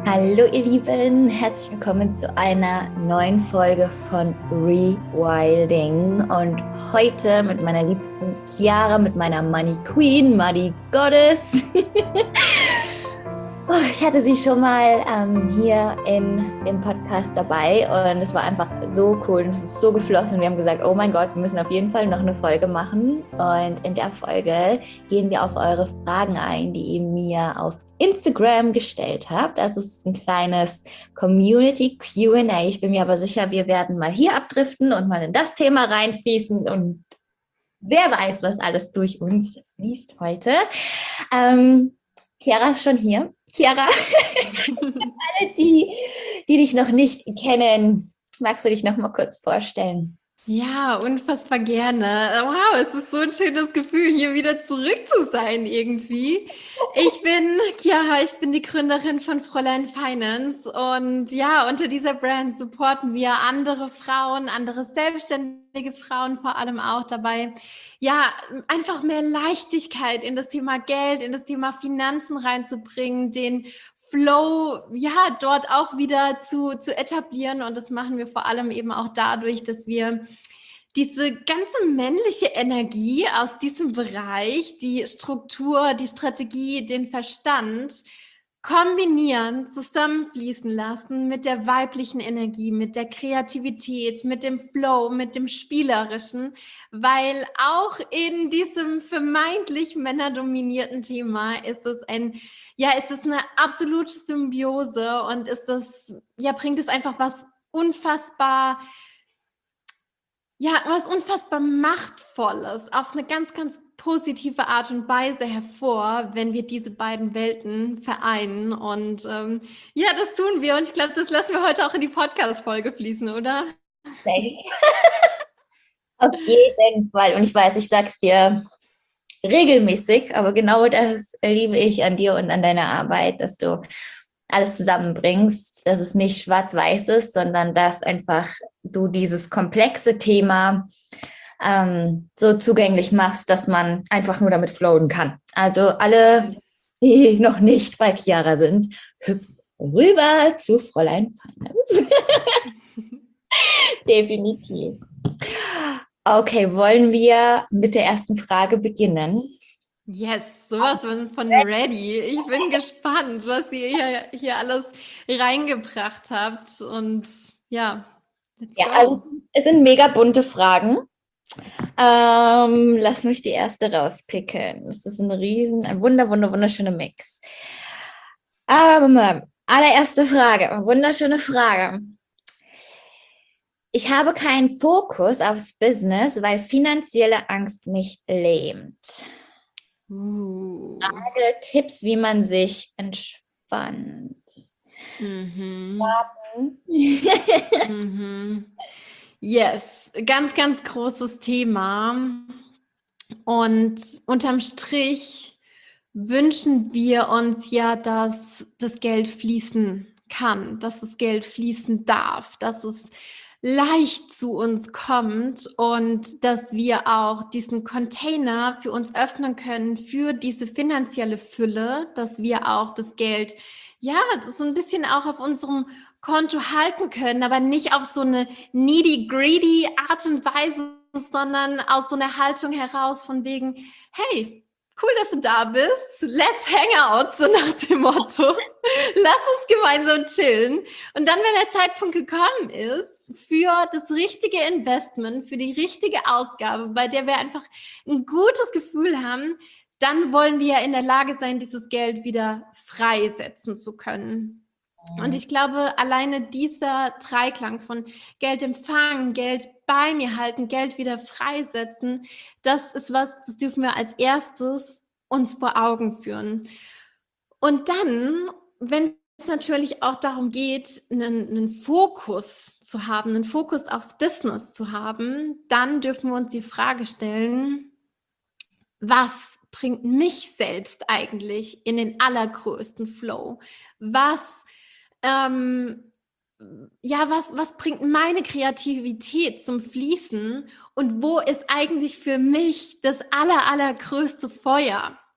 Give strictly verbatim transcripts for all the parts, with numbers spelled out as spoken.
Hallo ihr Lieben, herzlich willkommen zu einer neuen Folge von Rewilding und heute mit meiner liebsten Chiara, mit meiner Money Queen, Money Goddess. Oh, ich hatte sie schon mal ähm, hier in dem Podcast dabei und es war einfach so cool und es ist so geflossen. Wir haben gesagt, oh mein Gott, wir müssen auf jeden Fall noch eine Folge machen und in der Folge gehen wir auf eure Fragen ein, die ihr mir auf Instagram gestellt habt. Also es ist ein kleines Community Q and A. Ich bin mir aber sicher, wir werden mal hier abdriften und mal in das Thema reinfließen und wer weiß, was alles durch uns fließt heute. Ähm, Chiara ist schon hier. Chiara, alle, die, die dich noch nicht kennen, magst du dich noch mal kurz vorstellen? Ja, unfassbar gerne. Wow, es ist so ein schönes Gefühl, hier wieder zurück zu sein irgendwie. Ich bin Chiara, ich bin die Gründerin von Fräulein Finance und ja, unter dieser Brand supporten wir andere Frauen, andere selbstständige Frauen vor allem auch dabei, ja, einfach mehr Leichtigkeit in das Thema Geld, in das Thema Finanzen reinzubringen, den Flow, ja, dort auch wieder zu, zu etablieren. Und das machen wir vor allem eben auch dadurch, dass wir diese ganze männliche Energie aus diesem Bereich, die Struktur, die Strategie, den Verstand kombinieren, zusammenfließen lassen mit der weiblichen Energie, mit der Kreativität, mit dem Flow, mit dem Spielerischen, weil auch in diesem vermeintlich männerdominierten Thema ist es ein, ja, ist es eine absolute Symbiose und ist es, ja, bringt es einfach was unfassbar Ja, was unfassbar Machtvolles auf eine ganz, ganz positive Art und Weise hervor, wenn wir diese beiden Welten vereinen. Und ähm, ja, das tun wir. Und ich glaube, das lassen wir heute auch in die Podcast-Folge fließen, oder? Auf jeden Fall. Und ich weiß, ich sag's dir regelmäßig, aber genau das liebe ich an dir und an deiner Arbeit, dass du alles zusammenbringst, dass es nicht schwarz-weiß ist, sondern dass einfach du dieses komplexe Thema ähm, so zugänglich machst, dass man einfach nur damit flowen kann. Also alle, die noch nicht bei Chiara sind, hüpfen rüber zu Fräulein Finance. Definitiv. Okay, wollen wir mit der ersten Frage beginnen? Yes, sowas von ready. Ich bin gespannt, was ihr hier, hier alles reingebracht habt. Und ja, let's Ja, go. also es sind mega bunte Fragen. Ähm, lass mich die erste rauspicken. Das ist ein riesen, ein wunder, wunder, wunderschöner Mix. Ähm, allererste Frage, wunderschöne Frage. Ich habe keinen Fokus aufs Business, weil finanzielle Angst mich lähmt. Uh. Frage, Tipps, wie man sich entspannt. Mhm. mhm. Yes, ganz, ganz großes Thema. Und unterm Strich wünschen wir uns ja, dass das Geld fließen kann, dass das Geld fließen darf, dass es leicht zu uns kommt und dass wir auch diesen Container für uns öffnen können für diese finanzielle Fülle, dass wir auch das Geld, ja, so ein bisschen auch auf unserem Konto halten können, aber nicht auf so eine needy, greedy Art und Weise, sondern aus so einer Haltung heraus von wegen, hey, cool, dass du da bist, let's hang out, so nach dem Motto, lass uns gemeinsam chillen. Und dann, wenn der Zeitpunkt gekommen ist für das richtige Investment, für die richtige Ausgabe, bei der wir einfach ein gutes Gefühl haben, dann wollen wir ja in der Lage sein, dieses Geld wieder freisetzen zu können. Und ich glaube, alleine dieser Dreiklang von Geld empfangen, Geld bei mir halten, Geld wieder freisetzen, das ist was, das dürfen wir als erstes uns vor Augen führen. Und dann, wenn es natürlich auch darum geht, einen, einen Fokus zu haben, einen Fokus aufs Business zu haben, dann dürfen wir uns die Frage stellen, was bringt mich selbst eigentlich in den allergrößten Flow? Was ähm, ja, was, was bringt meine Kreativität zum Fließen und wo ist eigentlich für mich das aller, allergrößte Feuer?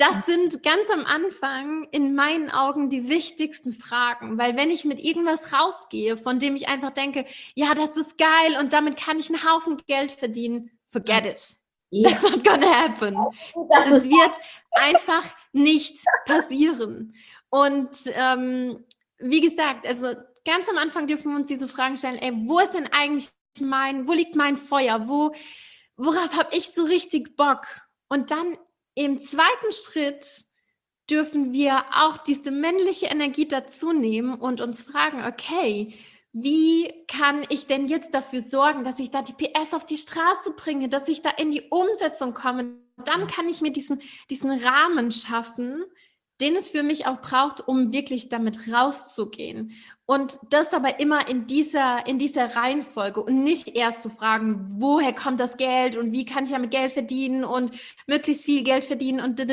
das sind ganz am Anfang in meinen Augen die wichtigsten Fragen, weil wenn ich mit irgendwas rausgehe, von dem ich einfach denke, ja, das ist geil und damit kann ich einen Haufen Geld verdienen, forget it. Ja. That's not gonna happen. Das Es ist wird einfach nicht passieren. Und ähm, wie gesagt, also ganz am Anfang dürfen wir uns diese Fragen stellen, ey, wo ist denn eigentlich mein, wo liegt mein Feuer? Wo, worauf habe ich so richtig Bock? Und dann im zweiten Schritt dürfen wir auch diese männliche Energie dazu nehmen und uns fragen, okay, wie kann ich denn jetzt dafür sorgen, dass ich da die P S auf die Straße bringe, dass ich da in die Umsetzung komme? Dann kann ich mir diesen, diesen Rahmen schaffen, den es für mich auch braucht, um wirklich damit rauszugehen. Und das aber immer in dieser, in dieser Reihenfolge und nicht erst zu fragen, woher kommt das Geld und wie kann ich damit Geld verdienen und möglichst viel Geld verdienen und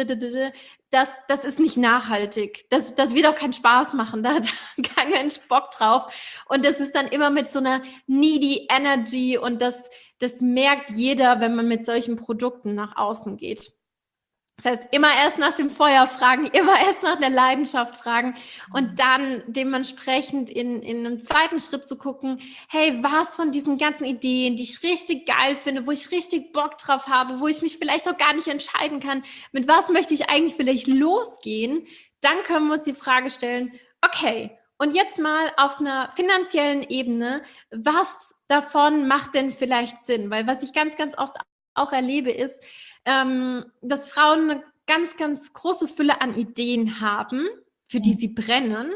das, das ist nicht nachhaltig. Das, das wird auch keinen Spaß machen. Da hat kein Mensch Bock drauf. Und das ist dann immer mit so einer needy Energy und das, das merkt jeder, wenn man mit solchen Produkten nach außen geht. Das heißt, immer erst nach dem Feuer fragen, immer erst nach der Leidenschaft fragen und dann dementsprechend in, in einem zweiten Schritt zu gucken, hey, was von diesen ganzen Ideen, die ich richtig geil finde, wo ich richtig Bock drauf habe, wo ich mich vielleicht auch gar nicht entscheiden kann, mit was möchte ich eigentlich vielleicht losgehen, dann können wir uns die Frage stellen, okay, und jetzt mal auf einer finanziellen Ebene, was davon macht denn vielleicht Sinn? Weil was ich ganz, ganz oft auch erlebe ist, Ähm, dass Frauen eine ganz, ganz große Fülle an Ideen haben, für die sie brennen.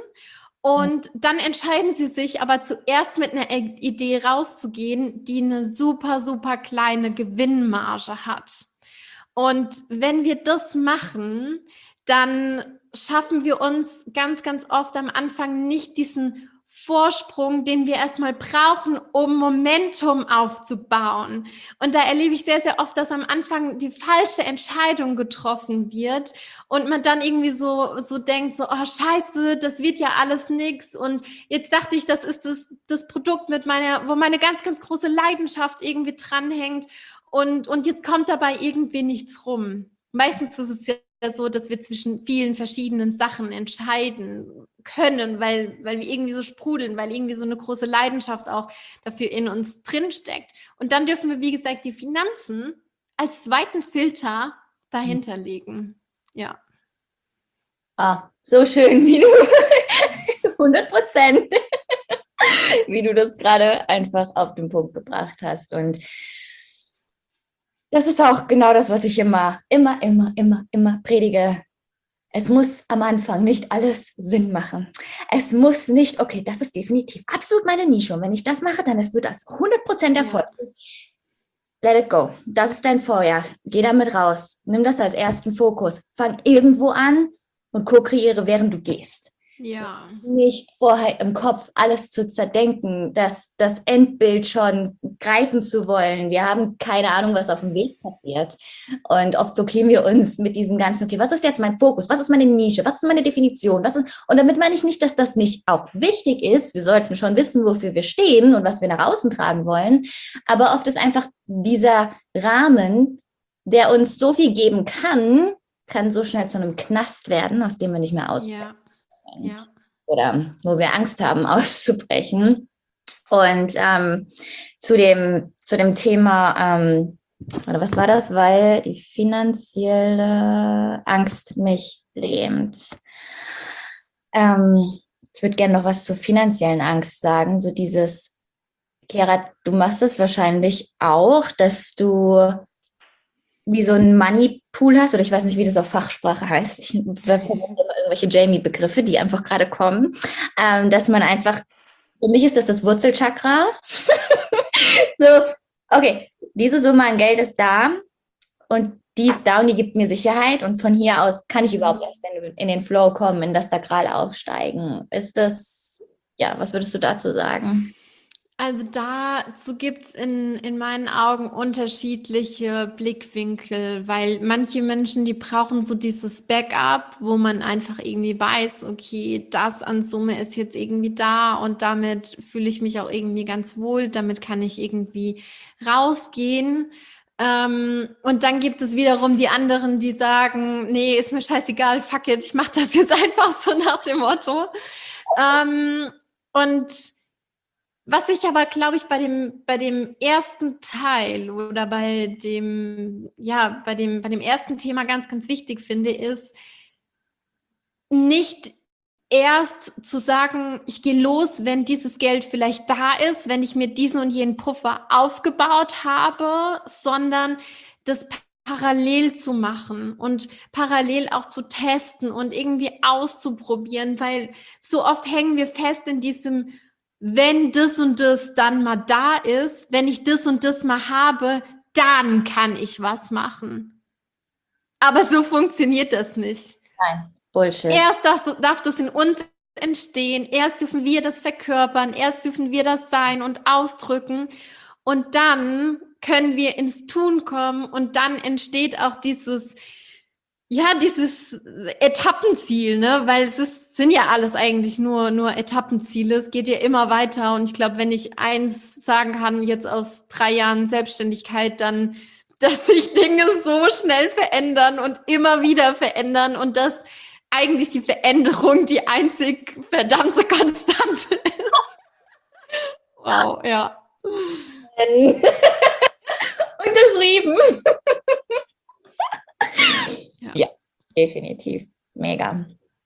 Und dann entscheiden sie sich aber zuerst mit einer Idee rauszugehen, die eine super, super kleine Gewinnmarge hat. Und wenn wir das machen, dann schaffen wir uns ganz, ganz oft am Anfang nicht diesen Vorsprung, den wir erstmal brauchen, um Momentum aufzubauen. Und da erlebe ich sehr, sehr oft, dass am Anfang die falsche Entscheidung getroffen wird und man dann irgendwie so, so denkt, so, oh scheiße, das wird ja alles nix. Und jetzt dachte ich, das ist das, das Produkt, mit meiner, wo meine ganz, ganz große Leidenschaft irgendwie dranhängt. Und, und jetzt kommt dabei irgendwie nichts rum. Meistens ist es ja so, dass wir zwischen vielen verschiedenen Sachen entscheiden können, weil, weil wir irgendwie so sprudeln, weil irgendwie so eine große Leidenschaft auch dafür in uns drinsteckt. Und dann dürfen wir, wie gesagt, die Finanzen als zweiten Filter dahinter legen. Ja. Ah, so schön, wie du hundert Prozent, wie du das gerade einfach auf den Punkt gebracht hast. Und das ist auch genau das, was ich immer, immer, immer, immer, immer predige. Es muss am Anfang nicht alles Sinn machen. Es muss nicht, okay, das ist definitiv absolut meine Nische. Und wenn ich das mache, dann wird das hundert Prozent Erfolg. Ja. Let it go. Das ist dein Feuer. Geh damit raus. Nimm das als ersten Fokus. Fang irgendwo an und co-kreiere, während du gehst. Ja. Nicht vorher im Kopf alles zu zerdenken, das, das Endbild schon greifen zu wollen. Wir haben keine Ahnung, was auf dem Weg passiert. Und oft blockieren wir uns mit diesem ganzen, okay, was ist jetzt mein Fokus? Was ist meine Nische? Was ist meine Definition? Was ist, und damit meine ich nicht, dass das nicht auch wichtig ist. Wir sollten schon wissen, wofür wir stehen und was wir nach außen tragen wollen. Aber oft ist einfach dieser Rahmen, der uns so viel geben kann, kann so schnell zu einem Knast werden, aus dem wir nicht mehr ausbrechen. Ja. Ja. Oder wo wir Angst haben, auszubrechen. Und ähm, zu, dem, zu dem Thema, ähm, oder was war das? Weil die finanzielle Angst mich lähmt. Ähm, ich würde gerne noch was zur finanziellen Angst sagen. So dieses, Kera, du machst es wahrscheinlich auch, dass du wie so ein Money-Pool hast, oder ich weiß nicht, wie das auf Fachsprache heißt. Ich verwende immer irgendwelche Jamie-Begriffe, die einfach gerade kommen, ähm, dass man einfach, für mich ist das das Wurzelchakra. So, okay, diese Summe an Geld ist da und die ist da und die gibt mir Sicherheit und von hier aus kann ich überhaupt erst in, in den Flow kommen, in das Sakral aufsteigen. Ist das, ja, was würdest du dazu sagen? Also dazu gibt es in, in meinen Augen unterschiedliche Blickwinkel, weil manche Menschen, die brauchen so dieses Backup, wo man einfach irgendwie weiß, okay, das an Summe ist jetzt irgendwie da und damit fühle ich mich auch irgendwie ganz wohl, damit kann ich irgendwie rausgehen. Ähm, und dann gibt es wiederum die anderen, die sagen, nee, ist mir scheißegal, fuck it, ich mache das jetzt einfach so nach dem Motto. Ähm, und was ich aber, glaube ich, bei dem, bei dem ersten Teil oder bei dem, ja, bei dem, bei dem ersten Thema ganz, ganz wichtig finde, ist, nicht erst zu sagen, ich gehe los, wenn dieses Geld vielleicht da ist, wenn ich mir diesen und jenen Puffer aufgebaut habe, sondern das parallel zu machen und parallel auch zu testen und irgendwie auszuprobieren, weil so oft hängen wir fest in diesem, wenn das und das dann mal da ist, wenn ich das und das mal habe, dann kann ich was machen. Aber so funktioniert das nicht. Nein, Bullshit. Erst darf, darf das in uns entstehen, erst dürfen wir das verkörpern, erst dürfen wir das sein und ausdrücken und dann können wir ins Tun kommen und dann entsteht auch dieses, ja, dieses Etappenziel, ne, weil es ist, sind ja alles eigentlich nur, nur Etappenziele, es geht ja immer weiter und ich glaube, wenn ich eins sagen kann, jetzt aus drei Jahren Selbstständigkeit, dann, dass sich Dinge so schnell verändern und immer wieder verändern und dass eigentlich die Veränderung die einzig verdammte Konstante ist. Wow, ja. Unterschrieben. Ja. Ja, definitiv. Mega.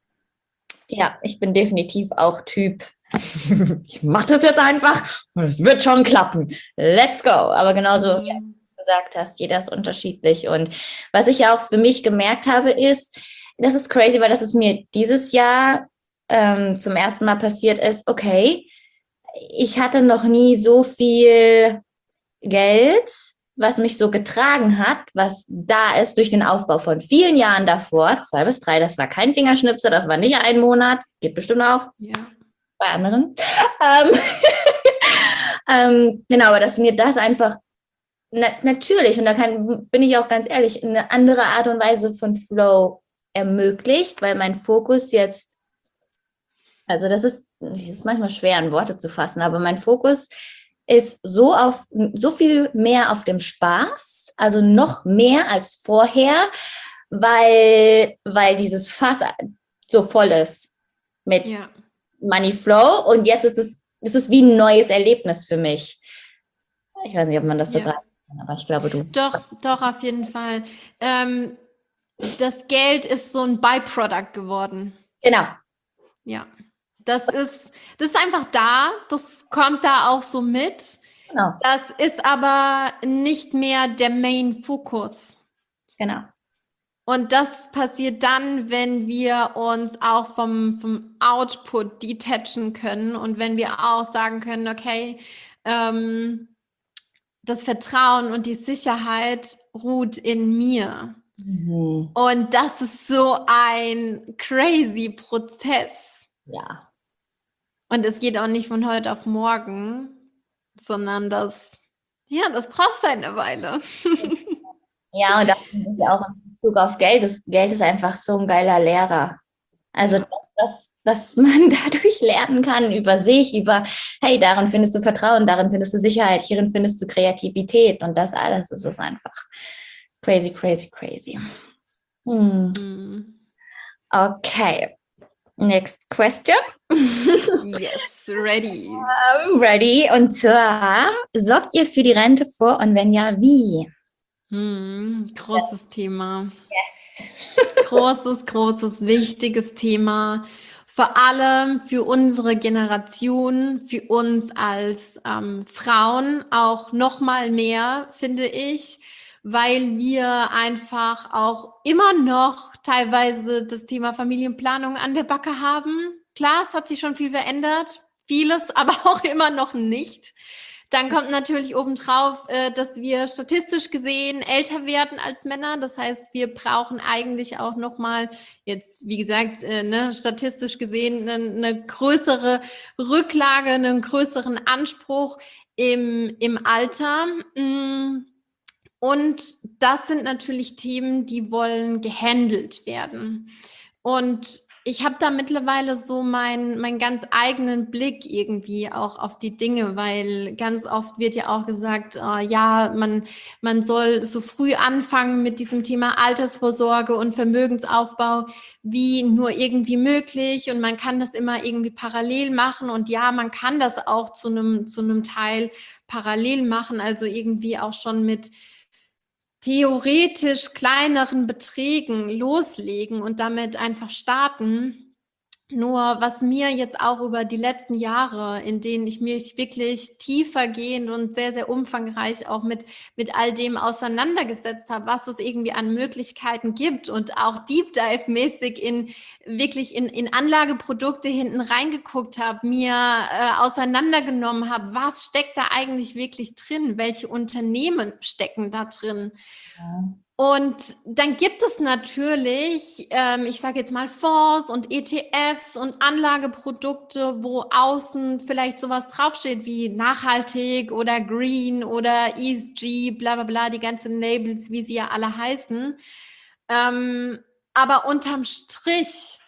Ja, ich bin definitiv auch Typ, ich mache das jetzt einfach und es wird schon klappen. Let's go. Aber genauso, wie du gesagt hast, jeder ist unterschiedlich. Und was ich ja auch für mich gemerkt habe, ist, das ist crazy, weil das ist mir dieses Jahr ähm, zum ersten Mal passiert ist, okay, ich hatte noch nie so viel Geld, was mich so getragen hat, was da ist durch den Aufbau von vielen Jahren davor, zwei bis drei, das war kein Fingerschnipsel, das war nicht ein Monat, geht bestimmt auch Ja. bei anderen. Ähm, ähm, genau, aber dass mir das einfach na, natürlich, und da kann, bin ich auch ganz ehrlich, eine andere Art und Weise von Flow ermöglicht, weil mein Fokus jetzt, also das ist, das ist manchmal schwer in Worte zu fassen, aber mein Fokus ist so auf so viel mehr auf dem Spaß, also noch mehr als vorher, weil, weil dieses Fass so voll ist mit Ja. Money Flow und jetzt ist es, ist es wie ein neues Erlebnis für mich. Ich weiß nicht, ob man das so Ja. gerade kann, aber ich glaube, du. Doch, doch, auf jeden Fall. Ähm, das Geld ist so ein Byproduct geworden. Genau. Ja. Das ist, das ist einfach da, das kommt da auch so mit. Genau. Das ist aber nicht mehr der Main-Fokus. Genau. Und das passiert dann, wenn wir uns auch vom, vom Output detachen können und wenn wir auch sagen können, okay, ähm, das Vertrauen und die Sicherheit ruht in mir. Mhm. Und das ist so ein crazy Prozess. Ja. Und es geht auch nicht von heute auf morgen, sondern das, ja, das braucht eine Weile. Ja, und das ist ja auch in Bezug auf Geld. Das Geld ist einfach so ein geiler Lehrer. Also das, was, was man dadurch lernen kann über sich, über, hey, darin findest du Vertrauen, darin findest du Sicherheit, hierin findest du Kreativität und das alles ist es einfach crazy, crazy, crazy. Hm. Mhm. Okay, next question. Yes, ready. I'm ready. Und zwar, sorgt ihr für die Rente vor und wenn ja, wie? Hm, großes Thema. Yes. Großes, großes, wichtiges Thema. Vor allem für unsere Generation, für uns als ähm, Frauen auch noch mal mehr, finde ich, weil wir einfach auch immer noch teilweise das Thema Familienplanung an der Backe haben. Klar, es hat sich schon viel verändert, vieles aber auch immer noch nicht. Dann kommt natürlich obendrauf, äh, dass wir statistisch gesehen älter werden als Männer. Das heißt, wir brauchen eigentlich auch nochmal, jetzt wie gesagt, äh, ne, statistisch gesehen eine, eine größere Rücklage, einen größeren Anspruch im, im Alter. Und das sind natürlich Themen, die wollen gehandelt werden. Und ich habe da mittlerweile so meinen mein ganz eigenen Blick irgendwie auch auf die Dinge, weil ganz oft wird ja auch gesagt, äh, ja, man, man soll so früh anfangen mit diesem Thema Altersvorsorge und Vermögensaufbau wie nur irgendwie möglich und man kann das immer irgendwie parallel machen und ja, man kann das auch zu einem, zu einem Teil parallel machen, also irgendwie auch schon mit theoretisch kleineren Beträgen loslegen und damit einfach starten. Nur was mir jetzt auch über die letzten Jahre, in denen ich mich wirklich tiefergehend und sehr, sehr umfangreich auch mit, mit all dem auseinandergesetzt habe, was es irgendwie an Möglichkeiten gibt und auch Deep Dive-mäßig in wirklich in, in Anlageprodukte hinten reingeguckt habe, mir äh, auseinandergenommen habe, was steckt da eigentlich wirklich drin, welche Unternehmen stecken da drin. Ja. Und dann gibt es natürlich, ähm, ich sage jetzt mal Fonds und E T Fs und Anlageprodukte, wo außen vielleicht sowas draufsteht wie nachhaltig oder green oder E S G, bla bla bla, die ganzen Labels, wie sie ja alle heißen. Ähm, aber unterm Strich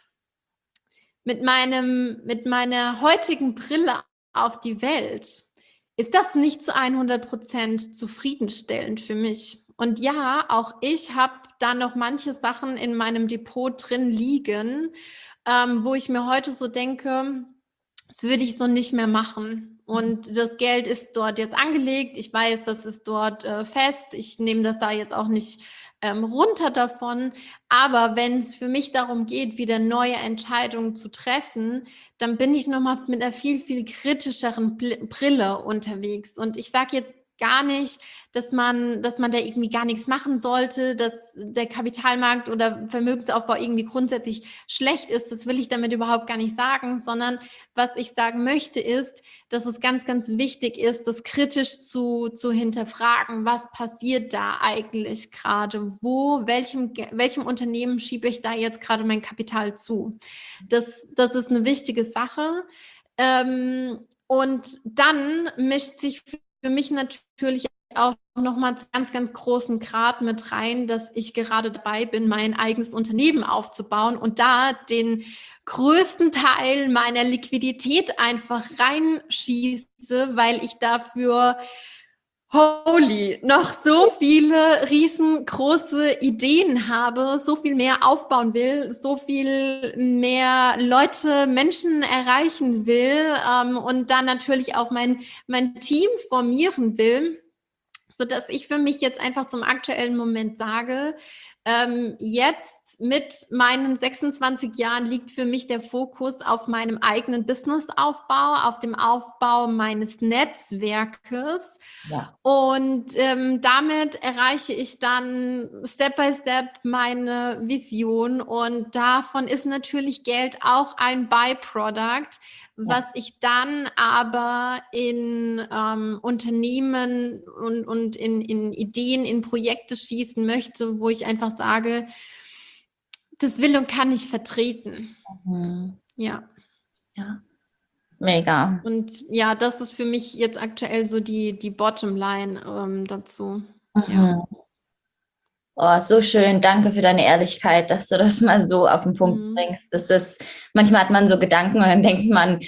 mit meinem, mit meiner heutigen Brille auf die Welt ist das nicht zu hundert Prozent zufriedenstellend für mich. Und ja, auch ich habe da noch manche Sachen in meinem Depot drin liegen, ähm, wo ich mir heute so denke, das würde ich so nicht mehr machen. Und das Geld ist dort jetzt angelegt. Ich weiß, das ist dort äh, fest. Ich nehme das da jetzt auch nicht ähm, runter davon. Aber wenn es für mich darum geht, wieder neue Entscheidungen zu treffen, dann bin ich nochmal mit einer viel, viel kritischeren Brille unterwegs. Und ich sage jetzt gar nicht, dass man, dass man da irgendwie gar nichts machen sollte, dass der Kapitalmarkt oder Vermögensaufbau irgendwie grundsätzlich schlecht ist. Das will ich damit überhaupt gar nicht sagen, sondern was ich sagen möchte ist, dass es ganz, ganz wichtig ist, das kritisch zu, zu hinterfragen. Was passiert da eigentlich gerade? Wo, welchem, welchem Unternehmen schiebe ich da jetzt gerade mein Kapital zu? Das, das ist eine wichtige Sache. Ähm, und dann mischt sich für mich natürlich auch nochmal zu ganz, ganz großen Grad mit rein, dass ich gerade dabei bin, mein eigenes Unternehmen aufzubauen und da den größten Teil meiner Liquidität einfach reinschieße, weil ich dafür holy noch so viele riesengroße Ideen habe, so viel mehr aufbauen will, so viel mehr Leute, Menschen erreichen will ähm, und dann natürlich auch mein, mein Team formieren will, sodass ich für mich jetzt einfach zum aktuellen Moment sage, ähm, jetzt mit meinen sechsundzwanzig Jahren liegt für mich der Fokus auf meinem eigenen Businessaufbau, auf dem Aufbau meines Netzwerkes. Ja. Und ähm, damit erreiche ich dann Step by Step meine Vision. Und davon ist natürlich Geld auch ein Byproduct, was ja. ich dann aber in ähm, Unternehmen und, und in, in Ideen, in Projekte schießen möchte, wo ich einfach sage, das will und kann ich vertreten. Mhm. Ja. Ja. Mega. Und ja, das ist für mich jetzt aktuell so die, die Bottomline ähm, dazu. Mhm. Ja. Oh, so schön. Danke für deine Ehrlichkeit, dass du das mal so auf den Punkt mhm. bringst. Das ist, manchmal hat man so Gedanken und dann denkt man,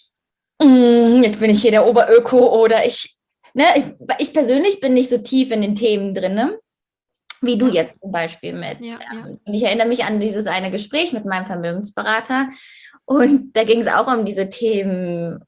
mm, jetzt bin ich hier der Oberöko oder ich, ne, ich, ich persönlich bin nicht so tief in den Themen drin, ne? Wie du ja. jetzt zum Beispiel mit. Ja, ja. Und ich erinnere mich an dieses eine Gespräch mit meinem Vermögensberater und da ging es auch um diese Themen,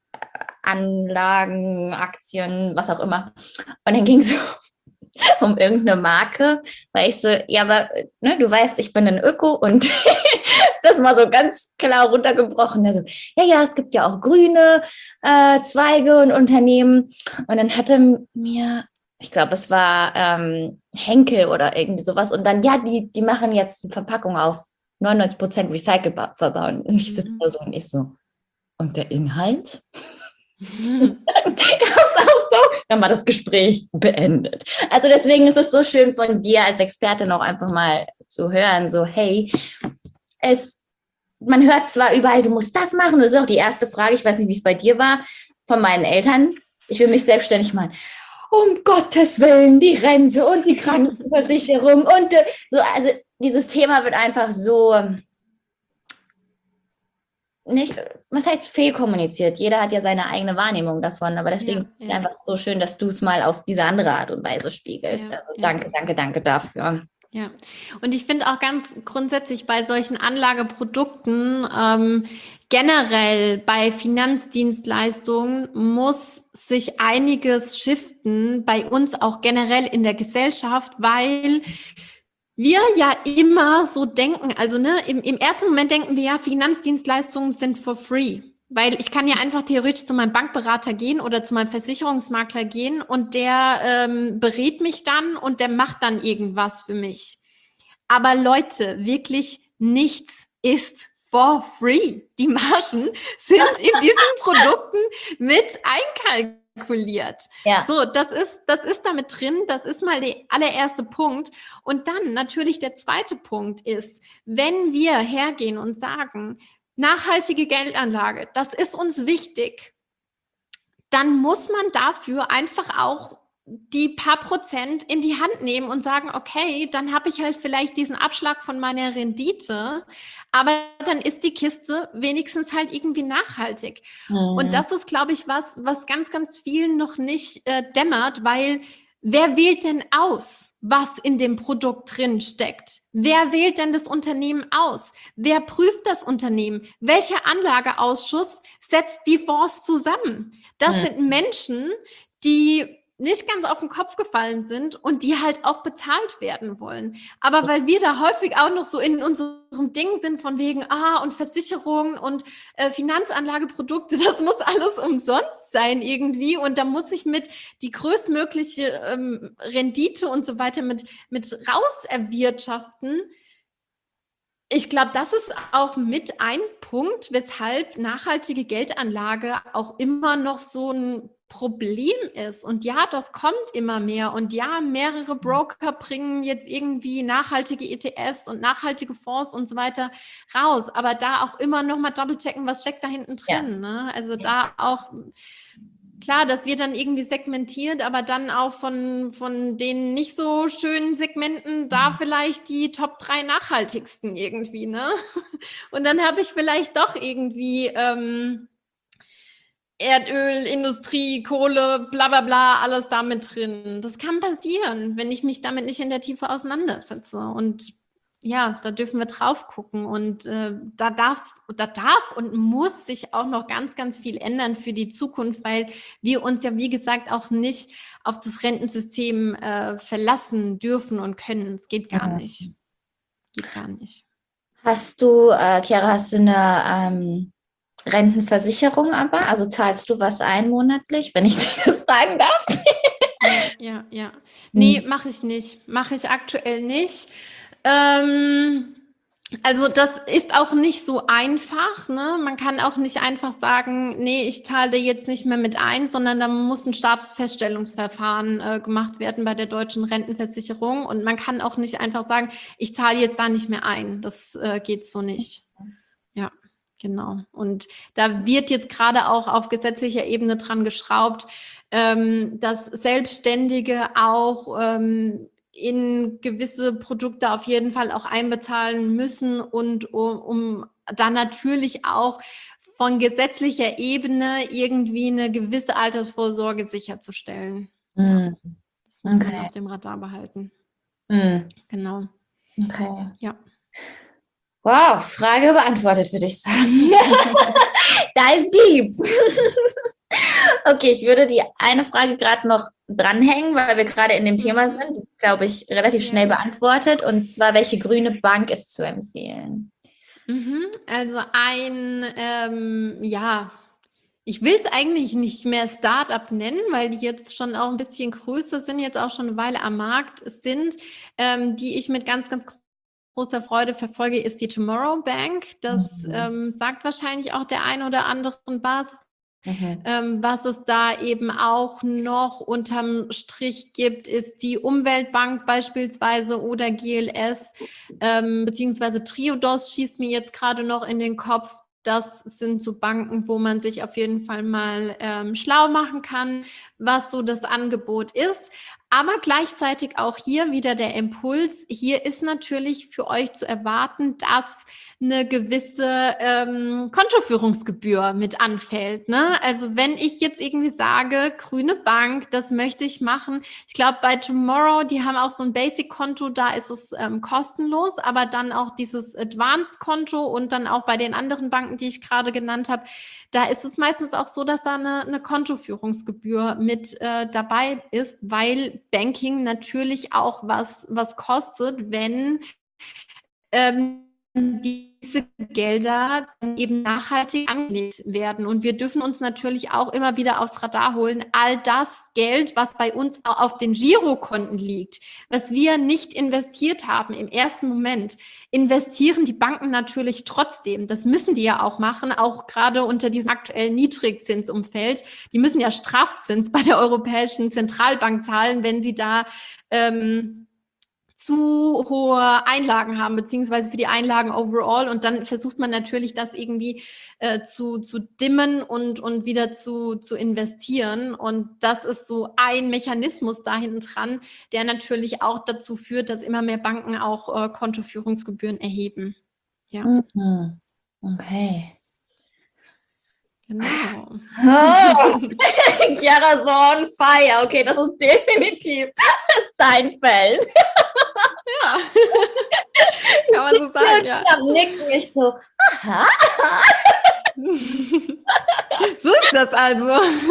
Anlagen, Aktien, was auch immer. Und dann ging es um irgendeine Marke, weil ich so, ja, aber ne, du weißt, ich bin ein Öko und das mal so ganz klar runtergebrochen. Also, ja, ja, es gibt ja auch grüne äh, Zweige und Unternehmen. Und dann hatte mir, ich glaube, es war ähm, Henkel oder irgendwie sowas. Und dann, ja, die, die machen jetzt die Verpackung auf neunundneunzig Prozent recycelbar verbauen. Und ich sitze da so und ich so, und der Inhalt? Dann gab's auch so, dann war das Gespräch beendet. Also deswegen ist es so schön von dir als Experte noch einfach mal zu hören, so hey, es, man hört zwar überall, du musst das machen, das ist auch die erste Frage, ich weiß nicht, wie es bei dir war, von meinen Eltern, ich will mich selbstständig machen. Um Gottes Willen, die Rente und die Krankenversicherung und so, also dieses Thema wird einfach so nicht, was heißt fehlkommuniziert? Jeder hat ja seine eigene Wahrnehmung davon, aber deswegen Ja, ist es ja. einfach so schön, dass du es mal auf diese andere Art und Weise spiegelst. Ja, Also ja. danke, danke, danke dafür. Ja, und ich finde auch ganz grundsätzlich bei solchen Anlageprodukten, ähm, generell bei Finanzdienstleistungen muss sich einiges shiften, bei uns auch generell in der Gesellschaft, weil wir ja immer so denken, also ne, im, im ersten Moment denken wir ja, Finanzdienstleistungen sind for free. Weil ich kann ja einfach theoretisch zu meinem Bankberater gehen oder zu meinem Versicherungsmakler gehen und der ähm, berät mich dann und der macht dann irgendwas für mich. Aber Leute, wirklich nichts ist for free. Die Margen sind in diesen Produkten mit einkalkuliert. Ja. So, das ist, das ist damit drin. Das ist mal der allererste Punkt. Und dann natürlich der zweite Punkt ist, wenn wir hergehen und sagen, nachhaltige Geldanlage, das ist uns wichtig, dann muss man dafür einfach auch die paar Prozent in die Hand nehmen und sagen, okay, dann habe ich halt vielleicht diesen Abschlag von meiner Rendite, aber dann ist die Kiste wenigstens halt irgendwie nachhaltig. Mhm. Und das ist, glaube ich, was, was ganz, ganz vielen noch nicht äh, dämmert, weil wer wählt denn aus, was in dem Produkt drin steckt? Wer wählt denn das Unternehmen aus? Wer prüft das Unternehmen? Welcher Anlageausschuss setzt die Fonds zusammen? Das mhm. sind Menschen, die nicht ganz auf den Kopf gefallen sind und die halt auch bezahlt werden wollen. Aber weil wir da häufig auch noch so in unserem Ding sind von wegen, ah, und Versicherungen und äh, Finanzanlageprodukte, das muss alles umsonst sein irgendwie und da muss ich mit die größtmögliche ähm, Rendite und so weiter mit, mit raus erwirtschaften. Ich glaube, das ist auch mit ein Punkt, weshalb nachhaltige Geldanlage auch immer noch so ein Problem ist. Und ja, das kommt immer mehr. Und ja, mehrere Broker bringen jetzt irgendwie nachhaltige E T Fs und nachhaltige Fonds und so weiter raus. Aber da auch immer noch mal double checken, was steckt da hinten drin. Ja. Ne? Also da auch klar, das wird dann irgendwie segmentiert, aber dann auch von, von den nicht so schönen Segmenten da vielleicht die Top drei nachhaltigsten irgendwie, ne? Und dann habe ich vielleicht doch irgendwie ähm, Erdöl, Industrie, Kohle, bla bla bla, alles da mit drin. Das kann passieren, wenn ich mich damit nicht in der Tiefe auseinandersetze. Und ja, da dürfen wir drauf gucken. Und äh, da darf, da darf und muss sich auch noch ganz, ganz viel ändern für die Zukunft, weil wir uns ja, wie gesagt, auch nicht auf das Rentensystem äh, verlassen dürfen und können. Es geht gar ja. nicht. Geht gar nicht. Hast du, äh, Chiara, hast du eine ähm, Rentenversicherung aber? Also zahlst du was ein monatlich, wenn ich dich das fragen darf? Ja, ja, ja. Nee, hm. mache ich nicht. Mache ich aktuell nicht. Ähm, also das ist auch nicht so einfach, ne? Man kann auch nicht einfach sagen, nee, ich zahle jetzt nicht mehr mit ein, sondern da muss ein Statusfeststellungsverfahren äh, gemacht werden bei der deutschen Rentenversicherung und man kann auch nicht einfach sagen, ich zahle jetzt da nicht mehr ein. Das äh, geht so nicht. Ja, genau. Und da wird jetzt gerade auch auf gesetzlicher Ebene dran geschraubt, ähm, dass Selbstständige auch ähm, in gewisse Produkte auf jeden Fall auch einbezahlen müssen und um, um dann natürlich auch von gesetzlicher Ebene irgendwie eine gewisse Altersvorsorge sicherzustellen. Mm. Ja, das muss okay. man auf dem Radar behalten. Mm. Genau. Okay. Ja. Wow, Frage beantwortet, würde ich sagen. Dive deep. Okay, ich würde die eine Frage gerade noch dranhängen, weil wir gerade in dem Thema sind. Das ist, glaube ich, relativ schnell beantwortet. Und zwar, welche grüne Bank ist zu empfehlen? Also ein, ähm, ja, ich will es eigentlich nicht mehr Startup nennen, weil die jetzt schon auch ein bisschen größer sind, jetzt auch schon eine Weile am Markt sind, ähm, die ich mit ganz, ganz großer Freude verfolge, ist die Tomorrow Bank. Das mhm. ähm, sagt wahrscheinlich auch der ein oder anderen was. Mhm. Ähm, was es da eben auch noch unterm Strich gibt, ist die Umweltbank beispielsweise oder G L S, ähm, beziehungsweise Triodos schießt mir jetzt gerade noch in den Kopf. Das sind so Banken, wo man sich auf jeden Fall mal ähm, schlau machen kann, was so das Angebot ist. Aber gleichzeitig auch hier wieder der Impuls. Hier ist natürlich für euch zu erwarten, dass eine gewisse ähm, Kontoführungsgebühr mit anfällt. Ne? Also wenn ich jetzt irgendwie sage, grüne Bank, das möchte ich machen. Ich glaube, bei Tomorrow, die haben auch so ein Basic-Konto, da ist es ähm, kostenlos, aber dann auch dieses Advanced-Konto und dann auch bei den anderen Banken, die ich gerade genannt habe, da ist es meistens auch so, dass da eine, eine Kontoführungsgebühr mit äh, dabei ist, weil Banking natürlich auch was, was kostet, wenn ähm, diese Gelder eben nachhaltig angelegt werden. Und wir dürfen uns natürlich auch immer wieder aufs Radar holen, all das Geld, was bei uns auf den Girokonten liegt, was wir nicht investiert haben im ersten Moment, investieren die Banken natürlich trotzdem. Das müssen die ja auch machen, auch gerade unter diesem aktuellen Niedrigzinsumfeld. Die müssen ja Strafzins bei der Europäischen Zentralbank zahlen, wenn sie da ähm, zu hohe Einlagen haben, beziehungsweise für die Einlagen overall. Und dann versucht man natürlich, das irgendwie äh, zu, zu dimmen und, und wieder zu, zu investieren. Und das ist so ein Mechanismus da hinten dran, der natürlich auch dazu führt, dass immer mehr Banken auch äh, Kontoführungsgebühren erheben. Ja. Mhm. Okay. Genau. Oh. Chiara so on fire. Okay, das ist definitiv dein Feld. Ja, kann man so sagen, ja. Ich nicken mich so, aha. So ist das also.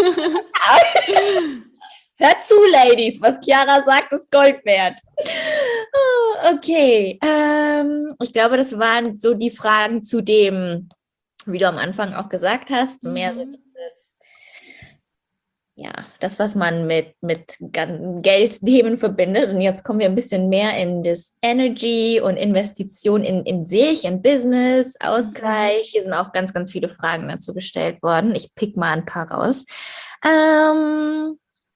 Hört zu, Ladies, was Chiara sagt, ist Gold wert. Okay, ähm, ich glaube, das waren so die Fragen zu dem, wie du am Anfang auch gesagt hast, Mhm. mehr so das, ja, das, was man mit, mit Geldthemen verbindet. Und jetzt kommen wir ein bisschen mehr in das Energy und Investition in, in sich, in Business, Ausgleich. Hier sind auch ganz, ganz viele Fragen dazu gestellt worden. Ich pick mal ein paar raus. Ähm,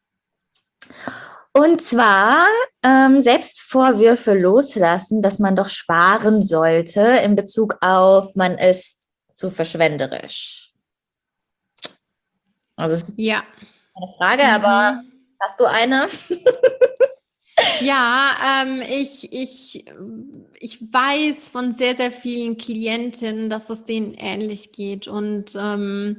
und zwar ähm, Selbstvorwürfe loslassen, dass man doch sparen sollte in Bezug auf, man ist zu verschwenderisch. Also es ist Ja. eine Frage, aber hast du eine? Ja, ähm, ich, ich, ich weiß von sehr, sehr vielen Klientinnen, dass es denen ähnlich geht. Und ähm,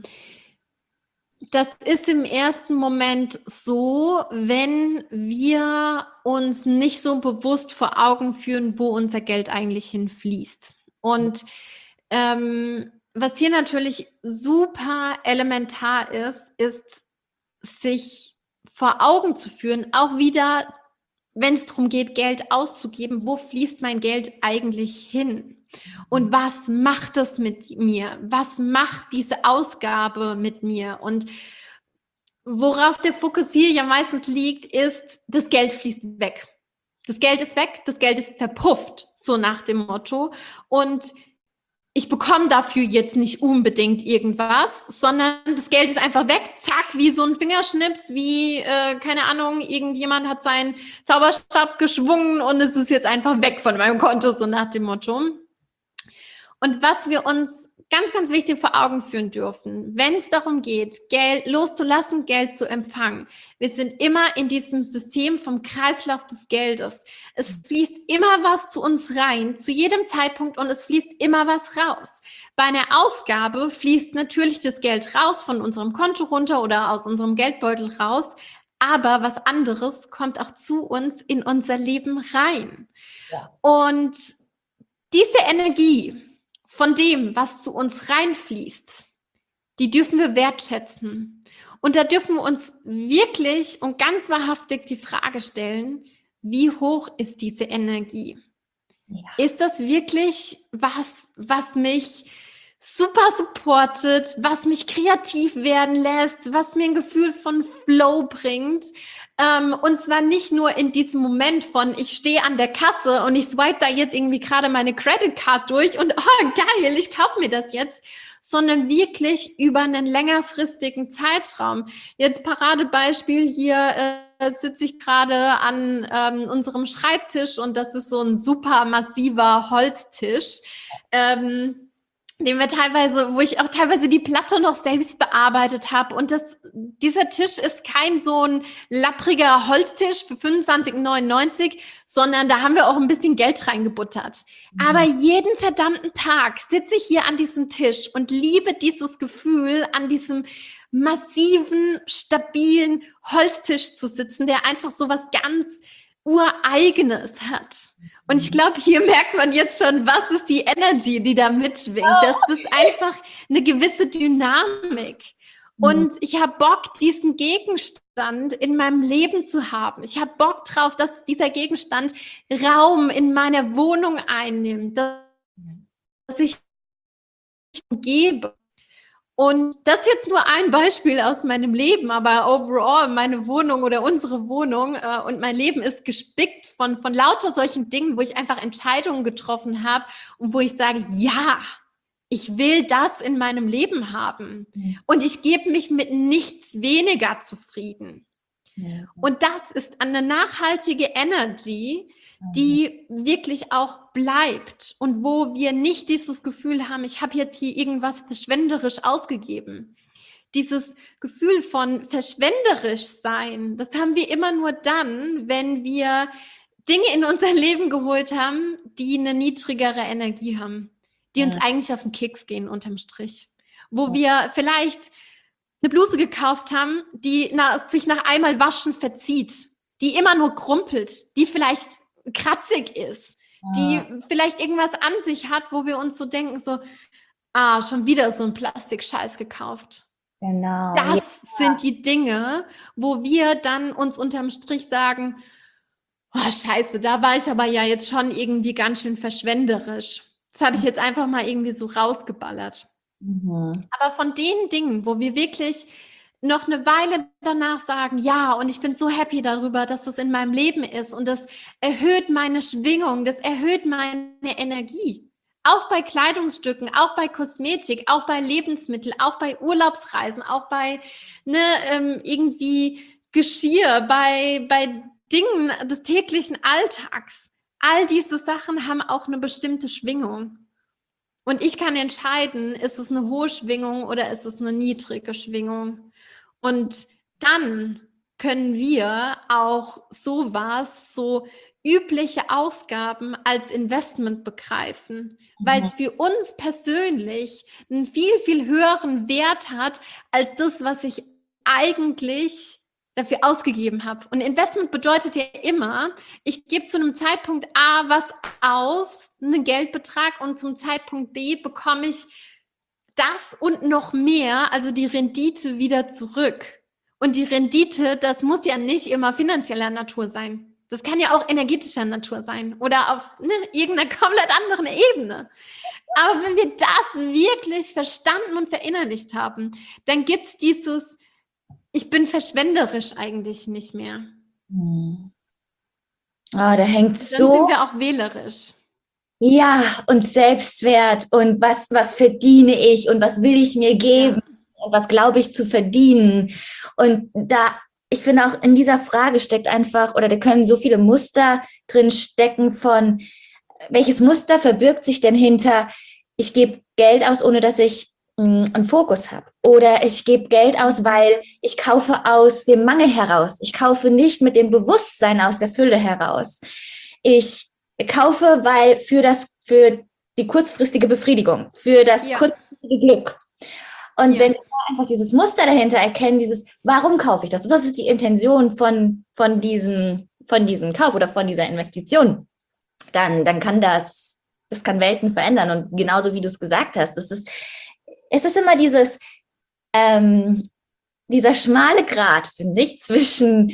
das ist im ersten Moment so, wenn wir uns nicht so bewusst vor Augen führen, wo unser Geld eigentlich hinfließt. Und ähm, was hier natürlich super elementar ist, ist, sich vor Augen zu führen, auch wieder, wenn es darum geht, Geld auszugeben, wo fließt mein Geld eigentlich hin? Und was macht es mit mir? Was macht diese Ausgabe mit mir? Und worauf der Fokus hier ja meistens liegt, ist, das Geld fließt weg. Das Geld ist weg, das Geld ist verpufft, so nach dem Motto. Und ich bekomme dafür jetzt nicht unbedingt irgendwas, sondern das Geld ist einfach weg, zack, wie so ein Fingerschnips, wie, äh, keine Ahnung, irgendjemand hat seinen Zauberstab geschwungen und es ist jetzt einfach weg von meinem Konto, so nach dem Motto. Und was wir uns ganz, ganz wichtig vor Augen führen dürfen, wenn es darum geht, Geld loszulassen, Geld zu empfangen. Wir sind immer in diesem System vom Kreislauf des Geldes. Es fließt immer was zu uns rein, zu jedem Zeitpunkt, und es fließt immer was raus. Bei einer Ausgabe fließt natürlich das Geld raus, von unserem Konto runter oder aus unserem Geldbeutel raus. Aber was anderes kommt auch zu uns in unser Leben rein. Ja. Und diese Energie von dem, was zu uns reinfließt, die dürfen wir wertschätzen. Und da dürfen wir uns wirklich und ganz wahrhaftig die Frage stellen, wie hoch ist diese Energie? Ja. Ist das wirklich was, was mich super supportet, was mich kreativ werden lässt, was mir ein Gefühl von Flow bringt? Ähm, und zwar nicht nur in diesem Moment von, ich stehe an der Kasse und ich swipe da jetzt irgendwie gerade meine Credit Card durch und oh geil, ich kaufe mir das jetzt, sondern wirklich über einen längerfristigen Zeitraum. Jetzt Paradebeispiel, hier äh, sitze ich gerade an ähm, unserem Schreibtisch und das ist so ein super massiver Holztisch. Ähm, den wir teilweise, wo ich auch teilweise die Platte noch selbst bearbeitet habe. Und das, dieser Tisch ist kein so ein lappriger Holztisch für fünfundzwanzig neunundneunzig, sondern da haben wir auch ein bisschen Geld reingebuttert. Mhm. Aber jeden verdammten Tag sitze ich hier an diesem Tisch und liebe dieses Gefühl, an diesem massiven, stabilen Holztisch zu sitzen, der einfach so was ganz Ureigenes hat. Und ich glaube, hier merkt man jetzt schon, was ist die Energy, die da mitschwingt. Das ist einfach eine gewisse Dynamik. Und ich habe Bock, diesen Gegenstand in meinem Leben zu haben. Ich habe Bock drauf, dass dieser Gegenstand Raum in meiner Wohnung einnimmt, dass ich gebe. Und das ist jetzt nur ein Beispiel aus meinem Leben, aber overall meine Wohnung oder unsere Wohnung äh, und mein Leben ist gespickt von, von lauter solchen Dingen, wo ich einfach Entscheidungen getroffen habe und wo ich sage, ja, ich will das in meinem Leben haben. Mhm. Und ich gebe mich mit nichts weniger zufrieden. Mhm. Und das ist eine nachhaltige Energy, die wirklich auch bleibt und wo wir nicht dieses Gefühl haben, ich habe jetzt hier irgendwas verschwenderisch ausgegeben. Dieses Gefühl von verschwenderisch sein, das haben wir immer nur dann, wenn wir Dinge in unser Leben geholt haben, die eine niedrigere Energie haben, die ja. uns eigentlich auf den Keks gehen unterm Strich. Wo ja. wir vielleicht eine Bluse gekauft haben, die nach, sich nach einmal waschen verzieht, die immer nur krumpelt, die vielleicht kratzig ist, die ah. vielleicht irgendwas an sich hat, wo wir uns so denken, so, ah, schon wieder so ein Plastikscheiß gekauft. Genau. Das ja. sind die Dinge, wo wir dann uns unterm Strich sagen, oh scheiße, da war ich aber ja jetzt schon irgendwie ganz schön verschwenderisch. Das habe ich jetzt einfach mal irgendwie so rausgeballert. Mhm. Aber von den Dingen, wo wir wirklich noch eine Weile danach sagen, ja, und ich bin so happy darüber, dass das in meinem Leben ist und das erhöht meine Schwingung, das erhöht meine Energie. Auch bei Kleidungsstücken, auch bei Kosmetik, auch bei Lebensmitteln, auch bei Urlaubsreisen, auch bei ne, ähm, irgendwie Geschirr, bei, bei Dingen des täglichen Alltags. All diese Sachen haben auch eine bestimmte Schwingung. Und ich kann entscheiden, ist es eine hohe Schwingung oder ist es eine niedrige Schwingung. Und dann können wir auch sowas, so übliche Ausgaben als Investment begreifen, mhm. weil es für uns persönlich einen viel, viel höheren Wert hat, als das, was ich eigentlich dafür ausgegeben habe. Und Investment bedeutet ja immer, ich gebe zu einem Zeitpunkt A was aus, einen Geldbetrag, und zum Zeitpunkt B bekomme ich das und noch mehr, also die Rendite wieder zurück. Und die Rendite, das muss ja nicht immer finanzieller Natur sein. Das kann ja auch energetischer Natur sein oder auf ne, irgendeiner komplett anderen Ebene. Aber wenn wir das wirklich verstanden und verinnerlicht haben, dann gibt es dieses, ich bin verschwenderisch eigentlich nicht mehr. Hm. Oh, da hängt dann so... Dann sind wir auch wählerisch. Ja, und Selbstwert und was, was verdiene ich und was will ich mir geben ja. und was glaube ich zu verdienen. Und da, ich finde auch in dieser Frage steckt einfach, oder da können so viele Muster drin stecken von, welches Muster verbirgt sich denn hinter, ich gebe Geld aus, ohne dass ich mh, einen Fokus habe. Oder ich gebe Geld aus, weil ich kaufe aus dem Mangel heraus. Ich kaufe nicht mit dem Bewusstsein aus der Fülle heraus. Ich kaufe, weil für das, für die kurzfristige Befriedigung, für das ja. kurzfristige Glück. Und ja. wenn wir einfach dieses Muster dahinter erkennen, dieses, warum kaufe ich das? Was ist die Intention von, von diesem, von diesem Kauf oder von dieser Investition? Dann, dann kann das, das kann Welten verändern. Und genauso wie du es gesagt hast, das ist, es ist immer dieses, ähm, dieser schmale Grat, finde ich, zwischen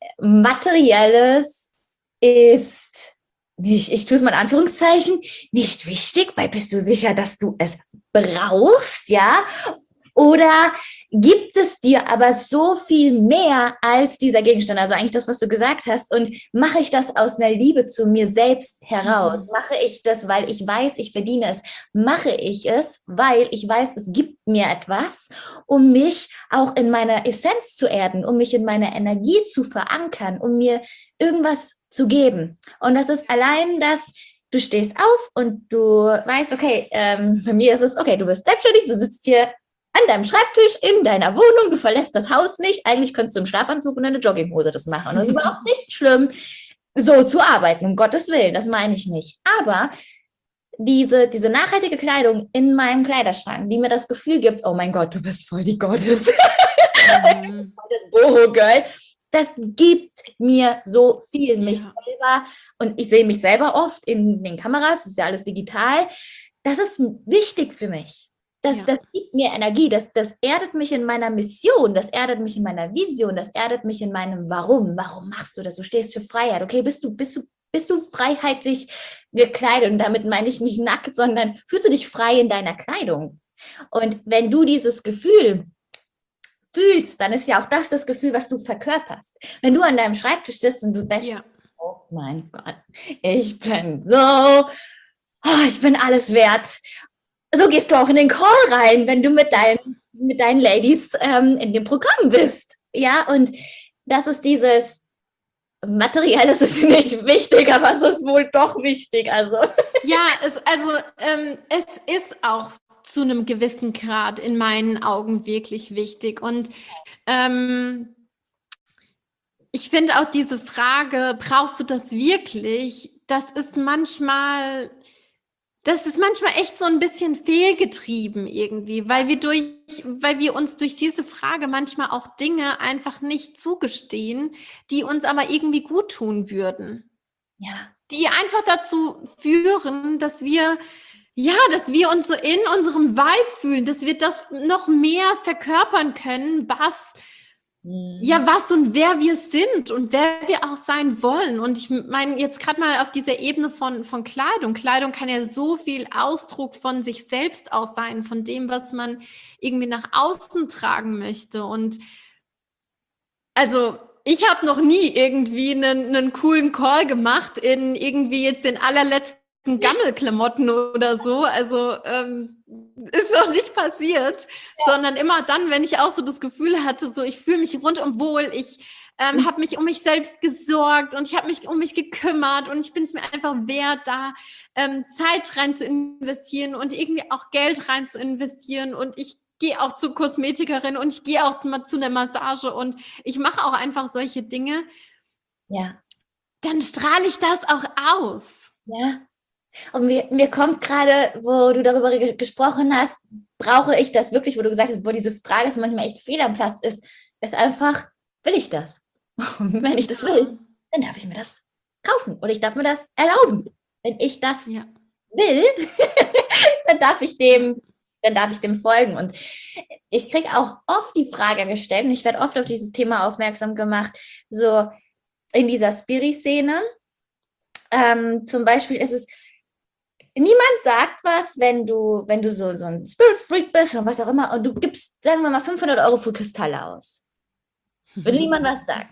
Materielles ist nicht, ich tue es mal in Anführungszeichen, nicht wichtig, weil bist du sicher, dass du es brauchst, ja? Oder gibt es dir aber so viel mehr als dieser Gegenstand? Also eigentlich das, was du gesagt hast. Und mache ich das aus einer Liebe zu mir selbst heraus? Mhm. Mache ich das, weil ich weiß, ich verdiene es? Mache ich es, weil ich weiß, es gibt mir etwas, um mich auch in meiner Essenz zu erden, um mich in meiner Energie zu verankern, um mir irgendwas zu geben. Und das ist allein das, du stehst auf und du weißt, okay, ähm, bei mir ist es, okay, du bist selbstständig, du sitzt hier an deinem Schreibtisch in deiner Wohnung, du verlässt das Haus nicht. Eigentlich könntest du im Schlafanzug und in eine Jogginghose das machen. Und das ist überhaupt nicht schlimm, so zu arbeiten, um Gottes Willen, das meine ich nicht. Aber diese, diese nachhaltige Kleidung in meinem Kleiderschrank, die mir das Gefühl gibt, oh mein Gott, du bist voll die Gottes. Mhm. Das Boho-Girl, das gibt mir so viel, mich ja. selber, und ich sehe mich selber oft in den Kameras, das ist ja alles digital, das ist wichtig für mich. Das, ja. das gibt mir Energie, das, das erdet mich in meiner Mission, das erdet mich in meiner Vision, das erdet mich in meinem Warum. Warum machst du das? Du stehst für Freiheit. Okay, bist du, bist du, bist du freiheitlich gekleidet? Und damit meine ich nicht nackt, sondern fühlst du dich frei in deiner Kleidung? Und wenn du dieses Gefühl fühlst, dann ist ja auch das das Gefühl, was du verkörperst. Wenn du an deinem Schreibtisch sitzt und du denkst, ja. oh mein Gott, ich bin so, oh, ich bin alles wert. So gehst du auch in den Call rein, wenn du mit deinen, mit deinen Ladies ähm, in dem Programm bist. Ja, und das ist dieses Material, das ist nicht wichtig, aber es ist wohl doch wichtig. Also ja, es, also ähm, es ist auch zu einem gewissen Grad in meinen Augen wirklich wichtig. Und ähm, ich finde auch diese Frage, brauchst du das wirklich? Das ist manchmal... Das ist manchmal echt so ein bisschen fehlgetrieben irgendwie, weil wir durch, weil wir uns durch diese Frage manchmal auch Dinge einfach nicht zugestehen, die uns aber irgendwie gut tun würden. Ja. Die einfach dazu führen, dass wir, ja, dass wir uns so in unserem Vibe fühlen, dass wir das noch mehr verkörpern können, was Ja, was und wer wir sind und wer wir auch sein wollen. Und ich meine, jetzt gerade mal auf dieser Ebene von, von Kleidung. Kleidung kann ja so viel Ausdruck von sich selbst auch sein, von dem, was man irgendwie nach außen tragen möchte. Und also ich habe noch nie irgendwie einen, einen coolen Call gemacht in irgendwie jetzt den allerletzten Gammelklamotten oder so, also ähm, ist noch nicht passiert, ja. sondern immer dann, wenn ich auch so das Gefühl hatte, so ich fühle mich rundum wohl, ich ähm, mhm. habe mich um mich selbst gesorgt und ich habe mich um mich gekümmert und ich bin es mir einfach wert, da ähm, Zeit rein zu investieren und irgendwie auch Geld rein zu investieren und ich gehe auch zur Kosmetikerin und ich gehe auch mal zu einer Massage und ich mache auch einfach solche Dinge, ja. dann strahle ich das auch aus. Ja. Und mir, mir kommt gerade, wo du darüber ge- gesprochen hast, brauche ich das wirklich, wo du gesagt hast, wo diese Frage ist manchmal echt fehl am Platz ist, ist einfach, will ich das? Und wenn ich das will, dann darf ich mir das kaufen oder ich darf mir das erlauben. Wenn ich das ja. will, dann darf ich dem, dann darf ich dem folgen. Und ich kriege auch oft die Frage gestellt, und ich werde oft auf dieses Thema aufmerksam gemacht, so in dieser Spiri-Szene. Ähm, zum Beispiel ist es, niemand sagt was, wenn du, wenn du so, so ein Spirit-Freak bist oder was auch immer und du gibst, sagen wir mal, fünfhundert Euro für Kristalle aus. Würde mhm. niemand was sagen.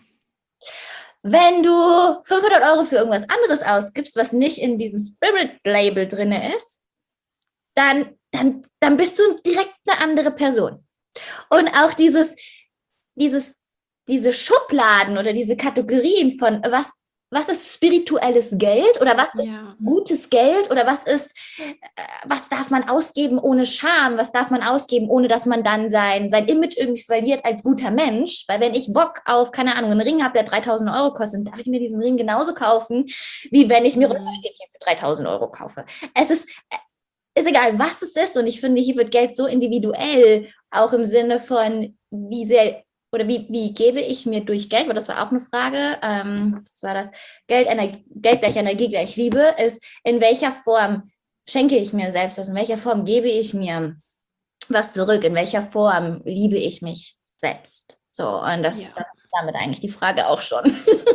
Wenn du fünfhundert Euro für irgendwas anderes ausgibst, was nicht in diesem Spirit-Label drin ist, dann, dann, dann bist du direkt eine andere Person. Und auch dieses, dieses, diese Schubladen oder diese Kategorien von was Was ist spirituelles Geld oder was ist ja. gutes Geld oder was ist, was darf man ausgeben ohne Scham, was darf man ausgeben, ohne dass man dann sein, sein Image irgendwie verliert als guter Mensch, weil wenn ich Bock auf, keine Ahnung, einen Ring habe, der dreitausend Euro kostet, darf ich mir diesen Ring genauso kaufen, wie wenn ich mir mhm. Rinderstäbchen für dreitausend Euro kaufe. Es ist, ist egal, was es ist und ich finde, hier wird Geld so individuell, auch im Sinne von, wie sehr oder wie, wie gebe ich mir durch Geld, weil das war auch eine Frage, ähm, das war das, Geld, Energie, Geld gleich Energie gleich Liebe, ist, in welcher Form schenke ich mir selbst was, in welcher Form gebe ich mir was zurück, in welcher Form liebe ich mich selbst. So, und das ist ja. damit eigentlich die Frage auch schon.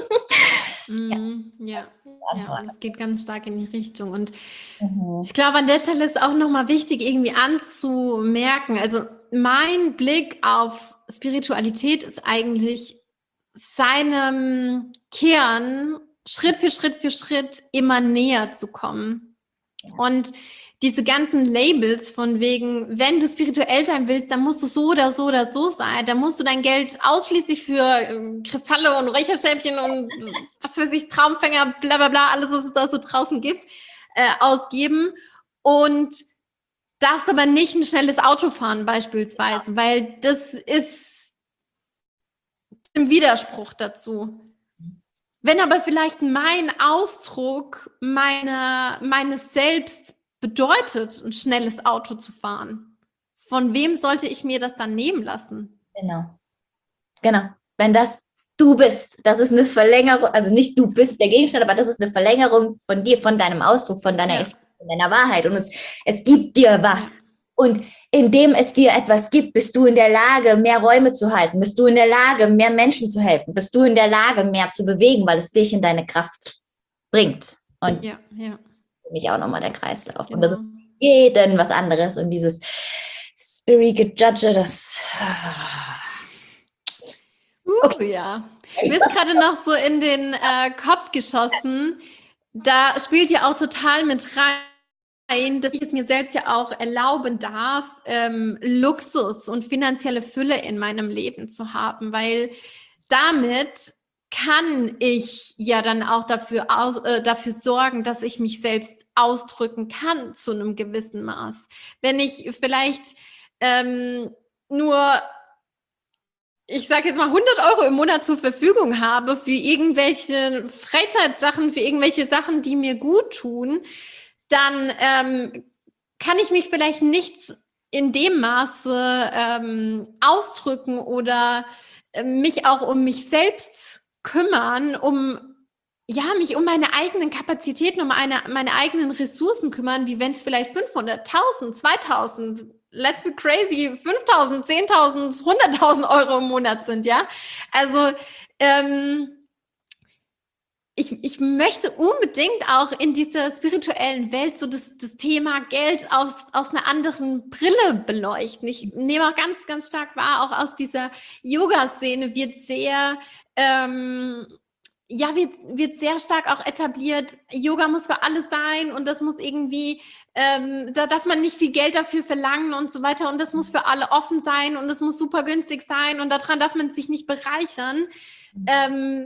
mm, ja, ja, das geht ganz stark in die Richtung. Und mhm. ich glaube, an der Stelle ist auch nochmal wichtig, irgendwie anzumerken, also mein Blick auf Spiritualität ist eigentlich seinem Kern Schritt für Schritt für Schritt immer näher zu kommen. Ja. Und diese ganzen Labels von wegen, wenn du spirituell sein willst, dann musst du so oder so oder so sein. Dann musst du dein Geld ausschließlich für äh, Kristalle und Räucherstäbchen und was weiß ich, Traumfänger, bla bla bla, alles, was es da so draußen gibt, äh, ausgeben und darfst aber nicht ein schnelles Auto fahren beispielsweise, weil das ist im Widerspruch dazu. Wenn aber vielleicht mein Ausdruck meiner, meines Selbst bedeutet, ein schnelles Auto zu fahren, von wem sollte ich mir das dann nehmen lassen? Genau. Genau. Wenn das du bist, das ist eine Verlängerung, also nicht du bist der Gegenstand, aber das ist eine Verlängerung von dir, von deinem Ausdruck, von deiner, Ja. von deiner Wahrheit. Und es, es gibt dir was. Und indem es dir etwas gibt, bist du in der Lage, mehr Räume zu halten, bist du in der Lage, mehr Menschen zu helfen, bist du in der Lage, mehr zu bewegen, weil es dich in deine Kraft bringt. Und ja, ja. für mich auch nochmal der Kreislauf. Genau. Und das ist jeden was anderes. Und dieses Spirit Judge, das... Uh, ja. Mir ist gerade noch so in den äh, Kopf geschossen, da spielt ja auch total mit rein, dass ich es mir selbst ja auch erlauben darf, ähm, Luxus und finanzielle Fülle in meinem Leben zu haben, weil damit kann ich ja dann auch dafür, aus, äh, dafür sorgen, dass ich mich selbst ausdrücken kann zu einem gewissen Maß. Wenn ich vielleicht ähm, nur, ich sage jetzt mal, hundert Euro im Monat zur Verfügung habe für irgendwelche Freizeitsachen, für irgendwelche Sachen, die mir gut tun, dann ähm, kann ich mich vielleicht nicht in dem Maße ähm, ausdrücken oder äh, mich auch um mich selbst kümmern, um ja, mich um meine eigenen Kapazitäten, um eine, meine eigenen Ressourcen kümmern, wie wenn es vielleicht fünfhunderttausend, zweitausend, let's be crazy, fünftausend, zehntausend, hunderttausend Euro im Monat sind, ja. Also ähm, ich, ich möchte unbedingt auch in dieser spirituellen Welt so das, das Thema Geld aus, aus einer anderen Brille beleuchten. Ich nehme auch ganz, ganz stark wahr, auch aus dieser Yoga-Szene wird sehr... Ähm, ja, wird, wird sehr stark auch etabliert, Yoga muss für alle sein und das muss irgendwie, ähm, da darf man nicht viel Geld dafür verlangen und so weiter und das muss für alle offen sein und das muss super günstig sein und daran darf man sich nicht bereichern. Ähm,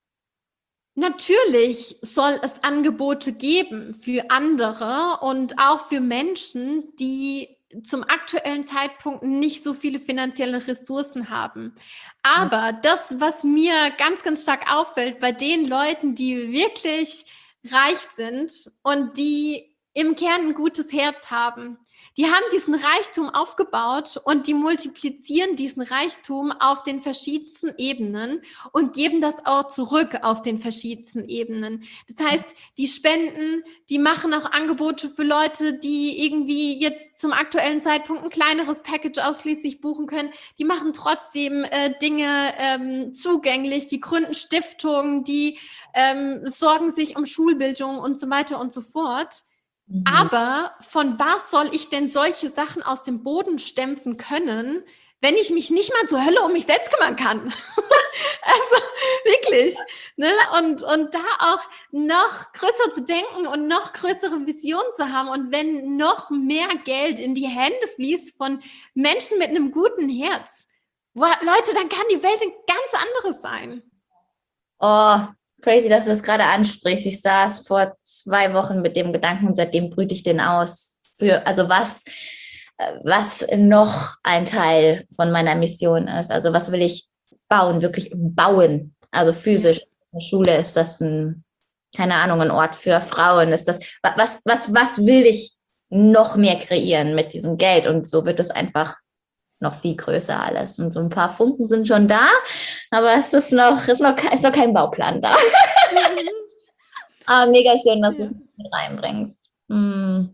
natürlich soll es Angebote geben für andere und auch für Menschen, die zum aktuellen Zeitpunkt nicht so viele finanzielle Ressourcen haben. Aber das, was mir ganz, ganz stark auffällt bei den Leuten, die wirklich reich sind und die im Kern ein gutes Herz haben, die haben diesen Reichtum aufgebaut und die multiplizieren diesen Reichtum auf den verschiedensten Ebenen und geben das auch zurück auf den verschiedensten Ebenen. Das heißt, die spenden, die machen auch Angebote für Leute, die irgendwie jetzt zum aktuellen Zeitpunkt ein kleineres Package ausschließlich buchen können. Die machen trotzdem äh, Dinge ähm, zugänglich, die gründen Stiftungen, die ähm, sorgen sich um Schulbildung und so weiter und so fort. Mhm. Aber von was soll ich denn solche Sachen aus dem Boden stampfen können, wenn ich mich nicht mal zur Hölle um mich selbst kümmern kann? Also wirklich. Ne? Und, und da auch noch größer zu denken und noch größere Visionen zu haben. Und wenn noch mehr Geld in die Hände fließt von Menschen mit einem guten Herz, wo, Leute, dann kann die Welt ein ganz anderes sein. Oh, crazy, dass du das gerade ansprichst. Ich saß vor zwei Wochen mit dem Gedanken und seitdem brüte ich den aus. Für, also was, was noch ein Teil von meiner Mission ist. Also was will ich bauen, wirklich bauen. Also physisch. Eine Schule, ist das ein, keine Ahnung, ein Ort für Frauen? Ist das, was, was, was will ich noch mehr kreieren mit diesem Geld? Und so wird es einfach noch viel größer alles. Und so ein paar Funken sind schon da, aber es ist noch, ist noch, ist noch kein Bauplan da. Mhm. Aber mega schön, dass ja. du es mit reinbringst. Hm.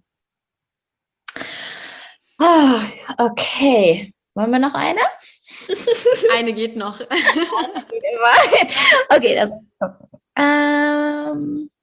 Oh, okay. Wollen wir noch eine? Eine geht noch. Okay, das ähm,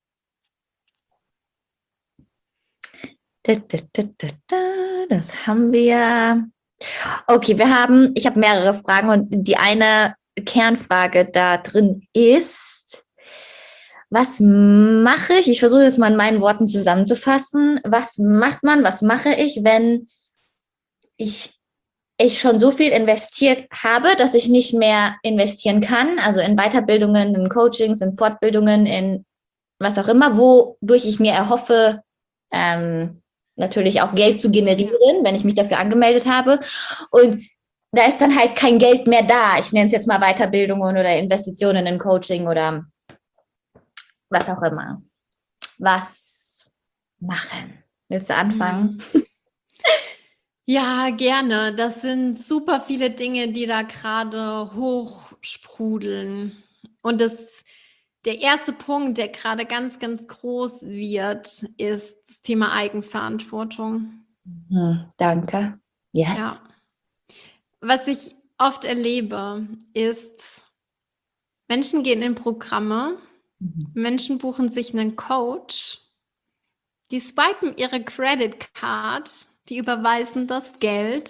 da, da, da, da, da, das haben wir. Okay, wir haben, ich habe mehrere Fragen und die eine Kernfrage da drin ist, was mache ich, ich versuche jetzt mal in meinen Worten zusammenzufassen, was macht man, was mache ich, wenn ich, ich schon so viel investiert habe, dass ich nicht mehr investieren kann, also in Weiterbildungen, in Coachings, in Fortbildungen, in was auch immer, wodurch ich mir erhoffe, ähm, natürlich auch Geld zu generieren, wenn ich mich dafür angemeldet habe. Und da ist dann halt kein Geld mehr da. Ich nenne es jetzt mal Weiterbildungen oder Investitionen in Coaching oder was auch immer. Was machen? Willst du anfangen? Ja, gerne. Das sind super viele Dinge, die da gerade hochsprudeln. Und das, der erste Punkt, der gerade ganz, ganz groß wird, ist das Thema Eigenverantwortung. Hm, danke. Yes. Ja. Was ich oft erlebe, ist, Menschen gehen in Programme, mhm. Menschen buchen sich einen Coach, die swipen ihre Credit Card, die überweisen das Geld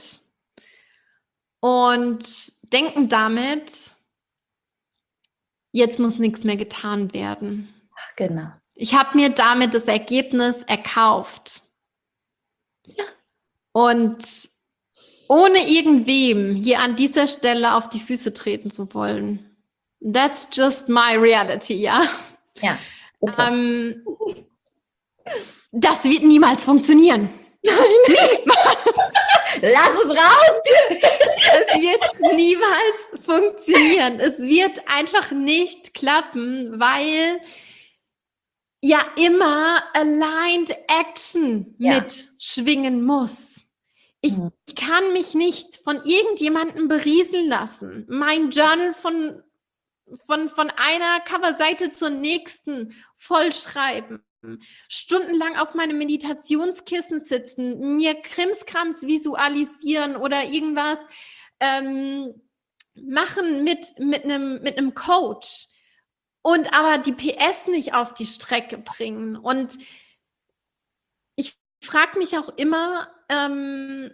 und denken damit, jetzt muss nichts mehr getan werden. Genau. Ich habe mir damit das Ergebnis erkauft. Ja. Und ohne irgendwem hier an dieser Stelle auf die Füße treten zu wollen. That's just my reality, ja? Ja. Ähm, das wird niemals funktionieren. Nein. Lass es raus! Es wird niemals funktionieren. Es wird einfach nicht klappen, weil ja immer aligned action ja. mitschwingen muss. Ich, hm. ich kann mich nicht von irgendjemandem berieseln lassen. Mein Journal von, von, von einer Coverseite zur nächsten vollschreiben. Stundenlang auf meinem Meditationskissen sitzen, mir Krimskrams visualisieren oder irgendwas ähm, machen mit, mit einem mit einem Coach und aber die P S nicht auf die Strecke bringen. Und ich frage mich auch immer, ähm,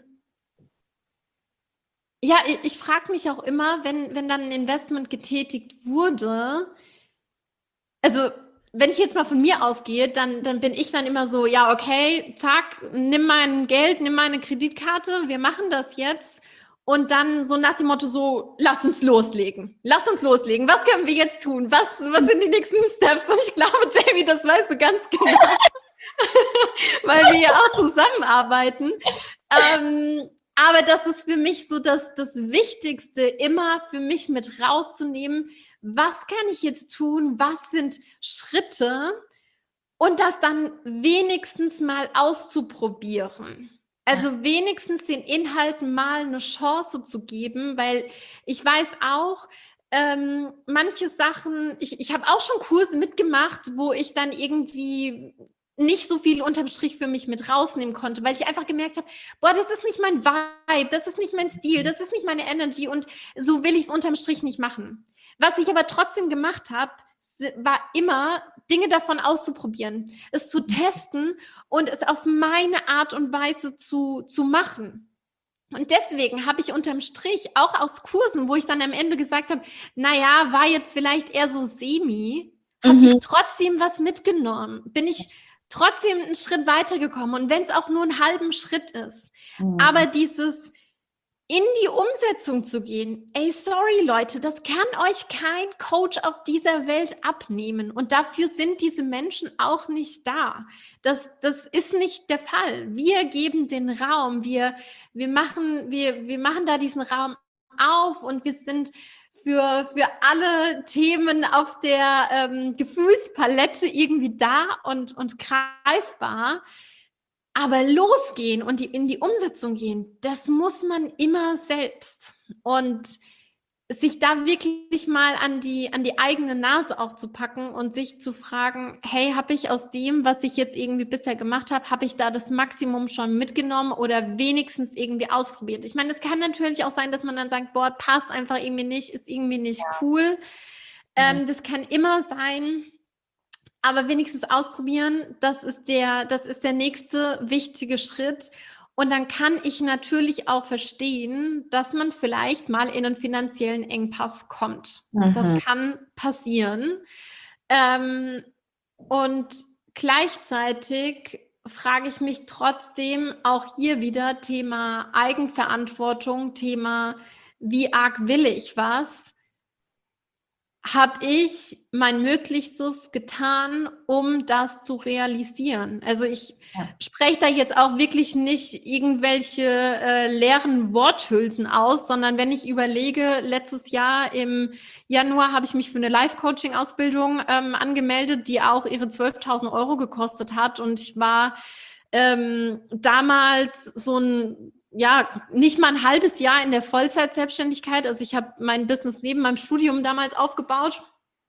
ja, ich, ich frage mich auch immer, wenn, wenn dann ein Investment getätigt wurde, also wenn ich jetzt mal von mir ausgehe, dann, dann bin ich dann immer so, ja, okay, zack, nimm mein Geld, nimm meine Kreditkarte, wir machen das jetzt. Und dann so nach dem Motto so, lass uns loslegen. Lass uns loslegen. Was können wir jetzt tun? Was, was sind die nächsten Steps? Und ich glaube, Jamie, das weißt du ganz genau. Weil wir ja auch zusammenarbeiten. Ähm, aber das ist für mich so das, das Wichtigste, immer für mich mit rauszunehmen, was kann ich jetzt tun, was sind Schritte und das dann wenigstens mal auszuprobieren. Also wenigstens den Inhalten mal eine Chance zu geben, weil ich weiß auch, ähm, manche Sachen, ich, ich habe auch schon Kurse mitgemacht, wo ich dann irgendwie nicht so viel unterm Strich für mich mit rausnehmen konnte, weil ich einfach gemerkt habe, boah, das ist nicht mein Vibe, das ist nicht mein Stil, das ist nicht meine Energy und so will ich es unterm Strich nicht machen. Was ich aber trotzdem gemacht habe, war immer, Dinge davon auszuprobieren, es zu testen und es auf meine Art und Weise zu, zu machen. Und deswegen habe ich unterm Strich auch aus Kursen, wo ich dann am Ende gesagt habe, naja, war jetzt vielleicht eher so semi, habe mhm. ich trotzdem was mitgenommen, bin ich trotzdem einen Schritt weitergekommen und wenn es auch nur einen halben Schritt ist. Mhm. Aber dieses in die Umsetzung zu gehen, ey, sorry Leute, das kann euch kein Coach auf dieser Welt abnehmen und dafür sind diese Menschen auch nicht da. Das, das ist nicht der Fall. Wir geben den Raum, wir, wir, machen, wir, wir machen da diesen Raum auf und wir sind für, für alle Themen auf der ähm, Gefühlspalette irgendwie da und, und greifbar. Aber losgehen und die, in die Umsetzung gehen, das muss man immer selbst. Und sich da wirklich mal an die, an die eigene Nase aufzupacken und sich zu fragen, hey, habe ich aus dem, was ich jetzt irgendwie bisher gemacht habe, habe ich da das Maximum schon mitgenommen oder wenigstens irgendwie ausprobiert? Ich meine, es kann natürlich auch sein, dass man dann sagt, boah, passt einfach irgendwie nicht, ist irgendwie nicht cool. Ähm, das kann immer sein. Aber wenigstens ausprobieren, das ist der, das ist der nächste wichtige Schritt. Und dann kann ich natürlich auch verstehen, dass man vielleicht mal in einen finanziellen Engpass kommt. Mhm. Das kann passieren. Ähm, und gleichzeitig frage ich mich trotzdem auch hier wieder Thema Eigenverantwortung, Thema wie arg will ich was? habe ich mein Möglichstes getan, um das zu realisieren. Also ich ja. spreche da jetzt auch wirklich nicht irgendwelche äh, leeren Worthülsen aus, sondern wenn ich überlege, letztes Jahr im Januar habe ich mich für eine Life-Coaching-Ausbildung ähm, angemeldet, die auch ihre zwölftausend Euro gekostet hat, und ich war ähm, damals so ein ja, nicht mal ein halbes Jahr in der Vollzeit-Selbstständigkeit. Also ich habe mein Business neben meinem Studium damals aufgebaut.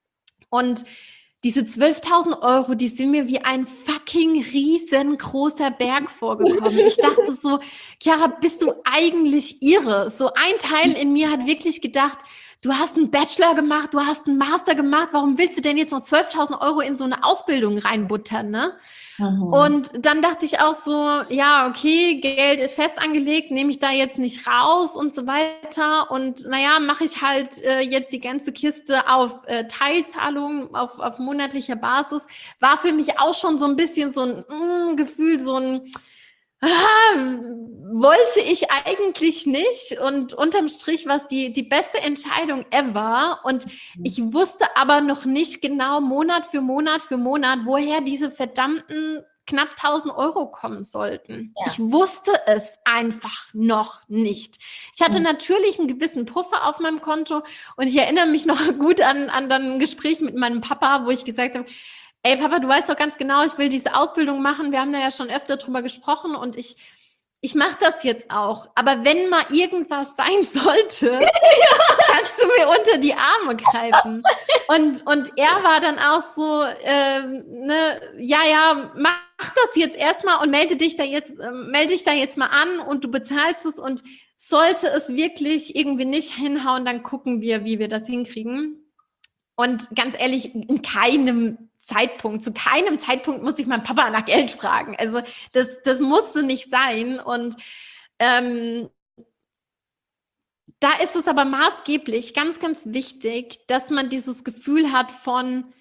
Und diese zwölftausend Euro, die sind mir wie ein fucking riesengroßer Berg vorgekommen. Ich dachte so, Chiara, bist du eigentlich irre? So ein Teil in mir hat wirklich gedacht, du hast einen Bachelor gemacht, du hast einen Master gemacht, warum willst du denn jetzt noch zwölftausend Euro in so eine Ausbildung reinbuttern, ne? Mhm. Und dann dachte ich auch so, ja, okay, Geld ist fest angelegt, nehme ich da jetzt nicht raus und so weiter. Und naja, mache ich halt äh, jetzt die ganze Kiste auf äh, Teilzahlung, auf, auf monatlicher Basis. War für mich auch schon so ein bisschen so ein mm, Gefühl, so ein Ah, wollte ich eigentlich nicht, und unterm Strich war es die, die beste Entscheidung ever, und ich wusste aber noch nicht genau Monat für Monat für Monat, woher diese verdammten knapp tausend Euro kommen sollten. Ja. Ich wusste es einfach noch nicht. Ich hatte mhm. natürlich einen gewissen Puffer auf meinem Konto, und ich erinnere mich noch gut an, an dann ein Gespräch mit meinem Papa, wo ich gesagt habe, ey Papa, du weißt doch ganz genau, ich will diese Ausbildung machen. Wir haben da ja schon öfter drüber gesprochen, und ich, ich mache das jetzt auch. Aber wenn mal irgendwas sein sollte, kannst du mir unter die Arme greifen. Und, und er war dann auch so, ähm, ne, ja, ja, mach das jetzt erstmal und melde dich da jetzt, äh, melde dich da jetzt mal an, und du bezahlst es, und sollte es wirklich irgendwie nicht hinhauen, dann gucken wir, wie wir das hinkriegen. Und ganz ehrlich, in keinem Zeitpunkt, zu keinem Zeitpunkt muss ich meinen Papa nach Geld fragen. Also das, das musste nicht sein. Und ähm, da ist es aber maßgeblich ganz, ganz wichtig, dass man dieses Gefühl hat von,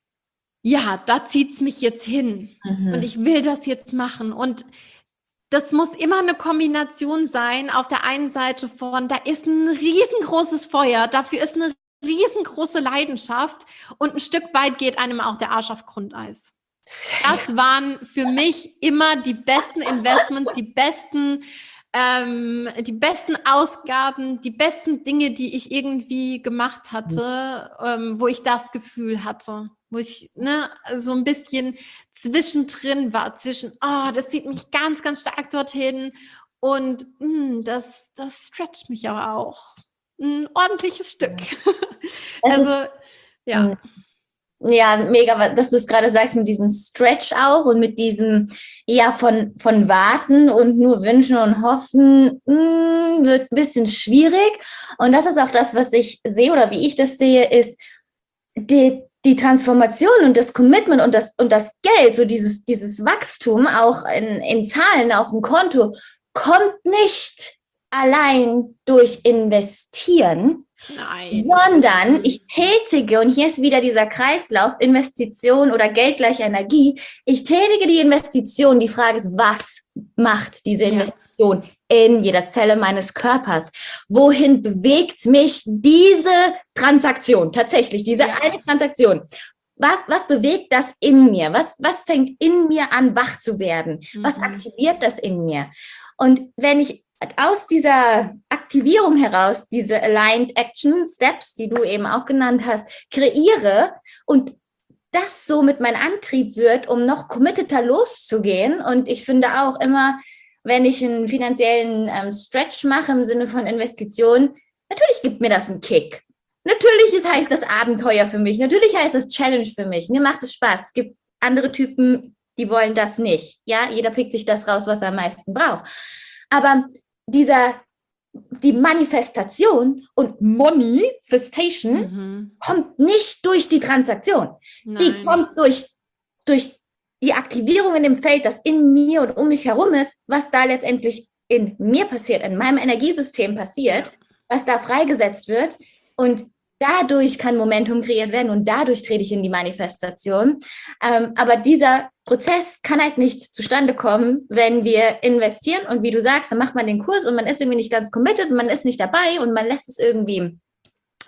ja, da zieht es mich jetzt hin, mhm. und ich will das jetzt machen. Und das muss immer eine Kombination sein, auf der einen Seite von, da ist ein riesengroßes Feuer, dafür ist eine riesengroße Leidenschaft, und ein Stück weit geht einem auch der Arsch auf Grundeis. Das waren für mich immer die besten Investments, die besten, ähm, die besten Ausgaben, die besten Dinge, die ich irgendwie gemacht hatte, ähm, wo ich das Gefühl hatte, wo ich ne, so ein bisschen zwischendrin war, zwischen, oh, das zieht mich ganz, ganz stark dorthin, und mh, das, das stretcht mich aber auch. Ein ordentliches Stück. Das also, ist, ja. Ja, mega, dass du es gerade sagst, mit diesem Stretch auch und mit diesem, ja, von, von Warten und nur wünschen und hoffen, mh, wird ein bisschen schwierig. Und das ist auch das, was ich sehe oder wie ich das sehe, ist die, die Transformation und das Commitment und das, und das Geld, so dieses, dieses Wachstum auch in, in Zahlen auf dem Konto, kommt nicht allein durch Investieren, Nein. sondern ich tätige, und hier ist wieder dieser Kreislauf, Investition oder Geld gleich Energie, ich tätige die Investition, die Frage ist, was macht diese Investition ja. in jeder Zelle meines Körpers? Wohin bewegt mich diese Transaktion, tatsächlich, diese ja. eine Transaktion? Was, was bewegt das in mir? Was, was fängt in mir an, wach zu werden? Mhm. Was aktiviert das in mir? Und wenn ich aus dieser Aktivierung heraus, diese Aligned Action Steps, die du eben auch genannt hast, kreiere und das somit mein Antrieb wird, um noch committeter loszugehen. Und ich finde auch immer, wenn ich einen finanziellen ähm, Stretch mache im Sinne von Investitionen, natürlich gibt mir das einen Kick. Natürlich ist, heißt das Abenteuer für mich. Natürlich heißt das Challenge für mich. Mir macht es Spaß. Es gibt andere Typen, die wollen das nicht. Ja, jeder pickt sich das raus, was er am meisten braucht. Aber dieser, die Manifestation und Manifestation mhm. kommt nicht durch die Transaktion. Nein. Die kommt durch, durch die Aktivierung in dem Feld, das in mir und um mich herum ist, was da letztendlich in mir passiert, in meinem Energiesystem passiert, was da freigesetzt wird. Und dadurch kann Momentum kreiert werden und dadurch trete ich in die Manifestation. Ähm, aber dieser Prozess kann halt nicht zustande kommen, wenn wir investieren. Und wie du sagst, dann macht man den Kurs und man ist irgendwie nicht ganz committed, man ist nicht dabei und man lässt es irgendwie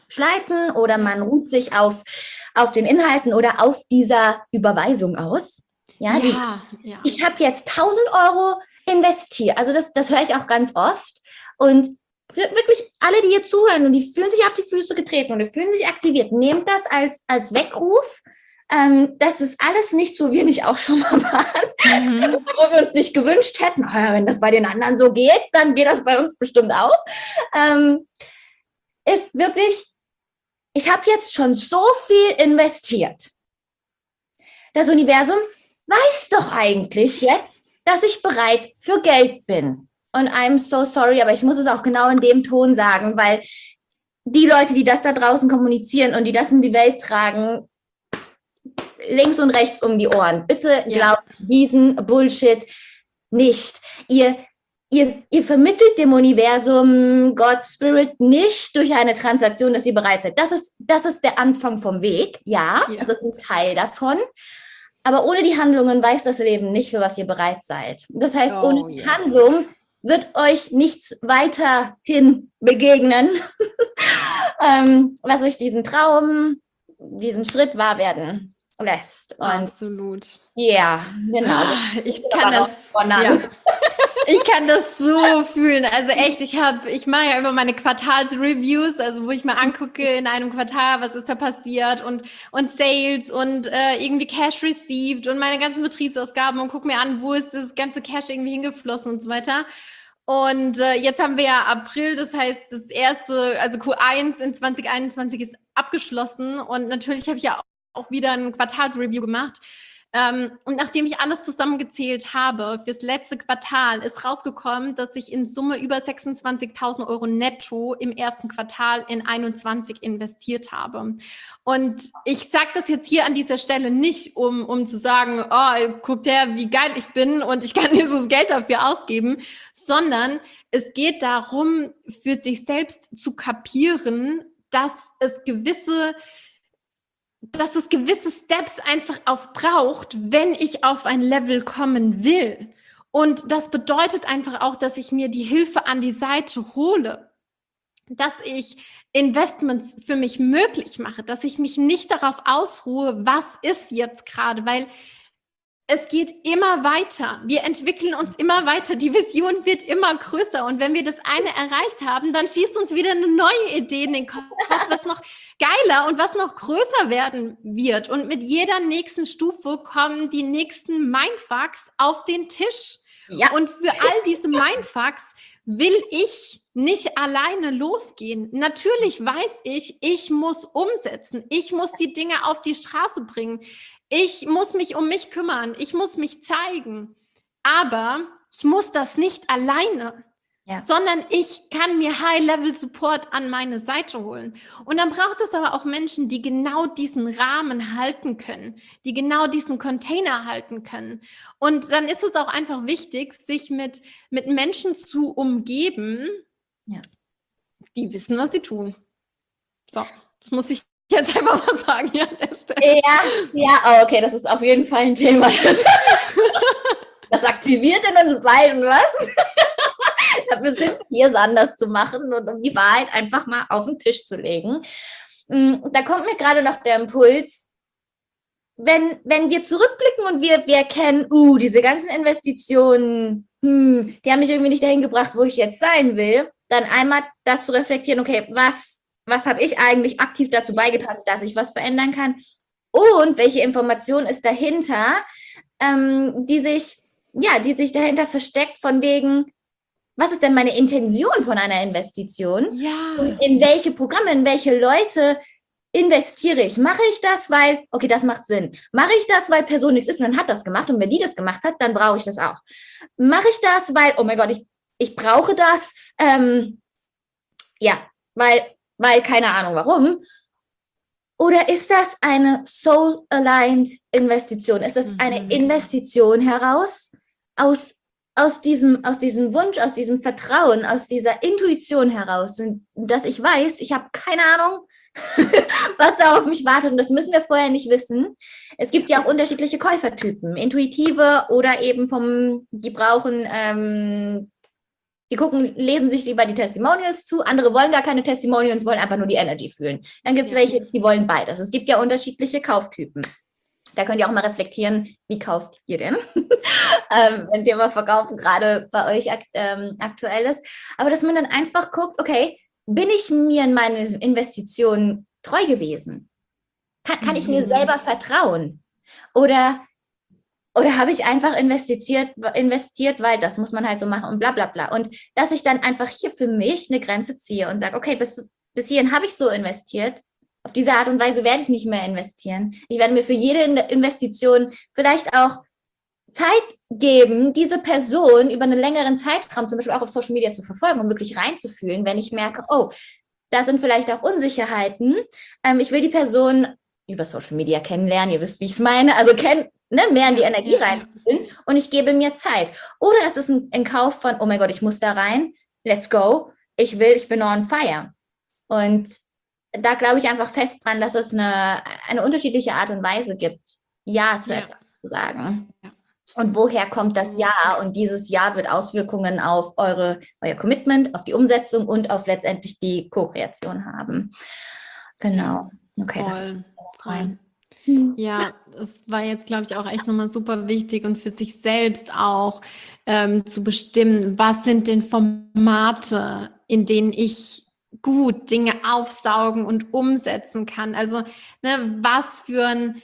schleifen oder man ruht sich auf, auf den Inhalten oder auf dieser Überweisung aus. Ja, ja, die, ja. Ich habe jetzt tausend Euro investiert. Also das, das höre ich auch ganz oft. Und wirklich alle, die hier zuhören und die fühlen sich auf die Füße getreten und die fühlen sich aktiviert, nehmt das als, als Weckruf. Ähm, das ist alles nichts, wo wir nicht auch schon mal waren, mhm. wo wir uns nicht gewünscht hätten. Oh ja, wenn das bei den anderen so geht, dann geht das bei uns bestimmt auch. Ähm, ist wirklich, ich habe jetzt schon so viel investiert. Das Universum weiß doch eigentlich jetzt, dass ich bereit für Geld bin. Und I'm so sorry, aber ich muss es auch genau in dem Ton sagen, weil die Leute, die das da draußen kommunizieren und die das in die Welt tragen, links und rechts um die Ohren. Bitte ja. glaubt diesen Bullshit nicht. Ihr, ihr, ihr vermittelt dem Universum, Gott, Spirit nicht durch eine Transaktion, dass ihr bereit seid. Das ist, das ist der Anfang vom Weg. Ja, ja, das ist ein Teil davon. Aber ohne die Handlungen weiß das Leben nicht, für was ihr bereit seid. Das heißt, oh, ohne die yes. Handlung wird euch nichts weiterhin begegnen, ähm, was euch diesen Traum, diesen Schritt wahr werden lässt. Und absolut. Ja, genau. Ich kann das, ja. Ich kann das so fühlen. Also echt, ich habe, ich mache ja immer meine Quartalsreviews, also wo ich mal angucke in einem Quartal, was ist da passiert und und Sales und äh, irgendwie Cash received und meine ganzen Betriebsausgaben und gucke mir an, wo ist das ganze Cash irgendwie hingeflossen und so weiter. Und äh, jetzt haben wir ja April, das heißt, das erste, also Q eins in zwanzig einundzwanzig ist abgeschlossen und natürlich habe ich ja auch wieder ein Quartalsreview gemacht. Ähm, und nachdem ich alles zusammengezählt habe, fürs letzte Quartal ist rausgekommen, dass ich in Summe über sechsundzwanzigtausend Euro netto im ersten Quartal in einundzwanzig investiert habe. Und ich sage das jetzt hier an dieser Stelle nicht, um, um zu sagen, oh, guckt her, wie geil ich bin und ich kann dieses Geld dafür ausgeben, sondern es geht darum, für sich selbst zu kapieren, dass es gewisse dass es gewisse Steps einfach auch braucht, wenn ich auf ein Level kommen will. Und das bedeutet einfach auch, dass ich mir die Hilfe an die Seite hole, dass ich Investments für mich möglich mache, dass ich mich nicht darauf ausruhe, was ist jetzt gerade, weil es geht immer weiter. Wir entwickeln uns immer weiter. Die Vision wird immer größer. Und wenn wir das eine erreicht haben, dann schießt uns wieder eine neue Idee in den Kopf, was noch geiler und was noch größer werden wird. Und mit jeder nächsten Stufe kommen die nächsten Mindfucks auf den Tisch. Ja. Und für all diese Mindfucks will ich nicht alleine losgehen. Natürlich weiß ich, ich muss umsetzen. Ich muss die Dinge auf die Straße bringen. Ich muss mich um mich kümmern. Ich muss mich zeigen. Aber ich muss das nicht alleine, ja. sondern ich kann mir High-Level-Support an meine Seite holen. Und dann braucht es aber auch Menschen, die genau diesen Rahmen halten können, die genau diesen Container halten können. Und dann ist es auch einfach wichtig, sich mit, mit Menschen zu umgeben, ja. die wissen, was sie tun. So, das muss ich jetzt einfach mal sagen hier an der Stelle. Ja, ja, oh, okay, das ist auf jeden Fall ein Thema. Das, das aktiviert in uns beiden was. Wir sind hier, es anders zu machen und um die Wahrheit einfach mal auf den Tisch zu legen. Da kommt mir gerade noch der Impuls, wenn, wenn wir zurückblicken und wir, wir erkennen, uh, diese ganzen Investitionen, hm, die haben mich irgendwie nicht dahin gebracht, wo ich jetzt sein will, dann einmal das zu reflektieren, okay, was Was habe ich eigentlich aktiv dazu beigetragen, dass ich was verändern kann? Und welche Information ist dahinter, ähm, die sich, ja, die sich dahinter versteckt von wegen, was ist denn meine Intention von einer Investition? Ja. Und in welche Programme, in welche Leute investiere ich? Mache ich das, weil, okay, das macht Sinn. Mache ich das, weil Person X Y hat das gemacht und wenn die das gemacht hat, dann brauche ich das auch. Mache ich das, weil, oh mein Gott, ich, ich brauche das, ähm, ja, weil weil keine Ahnung warum. Oder ist das eine Soul-Aligned Investition? Ist das mhm. eine Investition heraus aus, aus, diesem, aus diesem Wunsch, aus diesem Vertrauen, aus dieser Intuition heraus? Und dass ich weiß, ich habe keine Ahnung, was da auf mich wartet. Und das müssen wir vorher nicht wissen. Es gibt ja auch unterschiedliche Käufertypen. Intuitive oder eben vom, die brauchen ähm, Die gucken, lesen sich lieber die Testimonials zu. Andere wollen gar keine Testimonials, wollen einfach nur die Energy fühlen. Dann gibt es ja. welche, die wollen beides. Es gibt ja unterschiedliche Kauftypen. Da könnt ihr auch mal reflektieren, wie kauft ihr denn? ähm, wenn Thema Verkaufen gerade bei euch akt ähm, aktuell ist. Aber dass man dann einfach guckt, okay, bin ich mir in meine Investitionen treu gewesen? Kann, kann ich mir selber vertrauen? Oder Oder habe ich einfach investiert, investiert, weil das muss man halt so machen und bla bla bla. Und dass ich dann einfach hier für mich eine Grenze ziehe und sage, okay, bis, bis hierhin habe ich so investiert. Auf diese Art und Weise werde ich nicht mehr investieren. Ich werde mir für jede Investition vielleicht auch Zeit geben, diese Person über einen längeren Zeitraum, zum Beispiel auch auf Social Media zu verfolgen, um wirklich reinzufühlen, wenn ich merke, oh, da sind vielleicht auch Unsicherheiten. Ähm, ich will die Person über Social Media kennenlernen, ihr wisst, wie ich es meine, also kennen, ne, mehr in die Energie ja. reinfühlen und ich gebe mir Zeit. Oder es ist ein, ein Kauf von, oh mein Gott, ich muss da rein, let's go, ich will, ich bin on fire. Und da glaube ich einfach fest dran, dass es eine, eine unterschiedliche Art und Weise gibt, Ja zu, ja. zu sagen. Ja. Und woher kommt das Ja? Und dieses Ja wird Auswirkungen auf eure, euer Commitment, auf die Umsetzung und auf letztendlich die Co-Kreation haben. Genau. Okay, voll, voll. Ja, das war jetzt, glaube ich, auch echt nochmal super wichtig und für sich selbst auch ähm, zu bestimmen, was sind denn Formate, in denen ich gut Dinge aufsaugen und umsetzen kann. Also ne, was für ein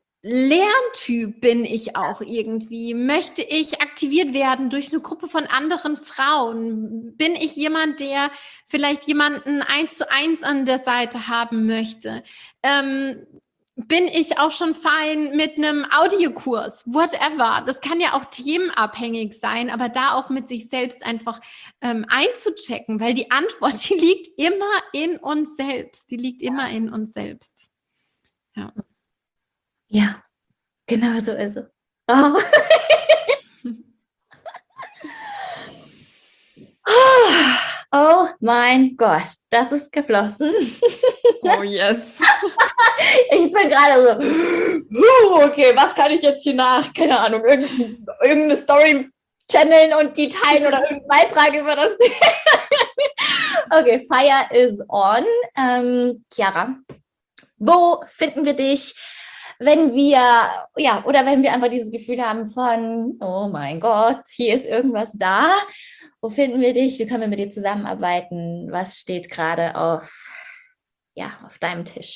Lerntyp bin ich auch irgendwie? Möchte ich aktiviert werden durch eine Gruppe von anderen Frauen? Bin ich jemand, der vielleicht jemanden eins zu eins an der Seite haben möchte? Ähm, bin ich auch schon fein mit einem Audiokurs? Whatever. Das kann ja auch themenabhängig sein, aber da auch mit sich selbst einfach ähm, einzuchecken, weil die Antwort, die liegt immer in uns selbst. Die liegt immer in uns selbst. Ja. Ja, genau so ist es. Oh. Oh mein Gott, das ist geflossen. Oh yes. Ich bin gerade so, okay, was kann ich jetzt hier nach, keine Ahnung, irgendeine, irgendeine Story channeln und die teilen oder irgendeinen Beitrag über das Thema. Okay, Fire is on. Ähm, Chiara, wo finden wir dich, wenn wir, ja, oder wenn wir einfach dieses Gefühl haben von, oh mein Gott, hier ist irgendwas da. Wo finden wir dich? Wie können wir mit dir zusammenarbeiten? Was steht gerade auf, ja, auf deinem Tisch?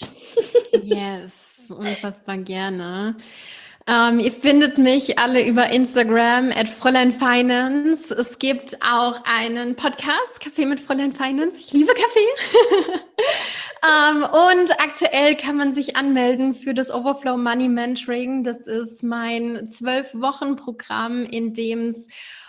Yes, unfassbar gerne. Ähm, ihr findet mich alle über Instagram at Fräulein Finance. Es gibt auch einen Podcast, Kaffee mit Fräulein Finance. Ich liebe Kaffee. ähm, und aktuell kann man sich anmelden für das Overflow Money Mentoring. Das ist mein zwölf Wochen Programm, in dem es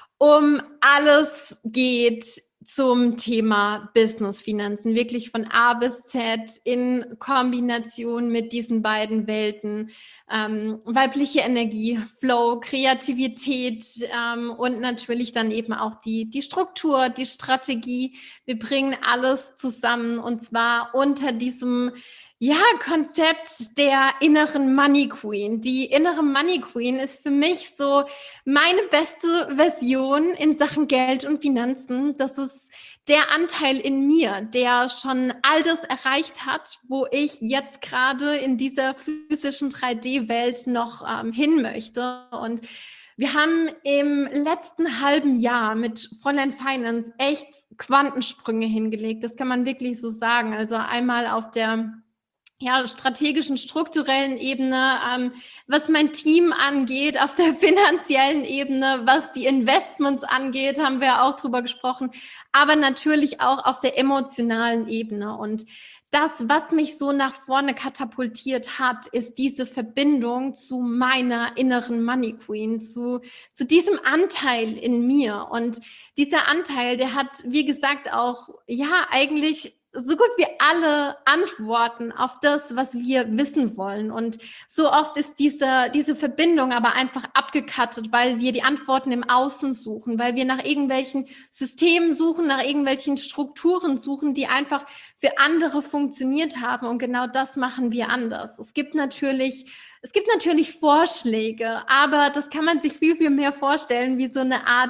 um alles geht zum Thema Business-Finanzen, wirklich von A bis Z in Kombination mit diesen beiden Welten, ähm, weibliche Energie, Flow, Kreativität ähm, und natürlich dann eben auch die, die Struktur, die Strategie. Wir bringen alles zusammen und zwar unter diesem Ja, Konzept der inneren Money Queen. Die innere Money Queen ist für mich so meine beste Version in Sachen Geld und Finanzen. Das ist der Anteil in mir, der schon all das erreicht hat, wo ich jetzt gerade in dieser physischen drei D Welt noch ähm, hin möchte. Und wir haben im letzten halben Jahr mit Fräulein Finance echt Quantensprünge hingelegt. Das kann man wirklich so sagen. Also einmal auf der ja, strategischen, strukturellen Ebene, ähm, was mein Team angeht, auf der finanziellen Ebene, was die Investments angeht, haben wir auch drüber gesprochen, aber natürlich auch auf der emotionalen Ebene. Und das, was mich so nach vorne katapultiert hat, ist diese Verbindung zu meiner inneren Money Queen, zu, zu diesem Anteil in mir. Und dieser Anteil, der hat, wie gesagt, auch, ja, eigentlich so gut wie alle Antworten auf das, was wir wissen wollen. Und so oft ist diese, diese Verbindung aber einfach abgekattet, weil wir die Antworten im Außen suchen, weil wir nach irgendwelchen Systemen suchen, nach irgendwelchen Strukturen suchen, die einfach für andere funktioniert haben. Und genau das machen wir anders. Es gibt natürlich Es gibt natürlich Vorschläge, aber das kann man sich viel, viel mehr vorstellen wie so eine Art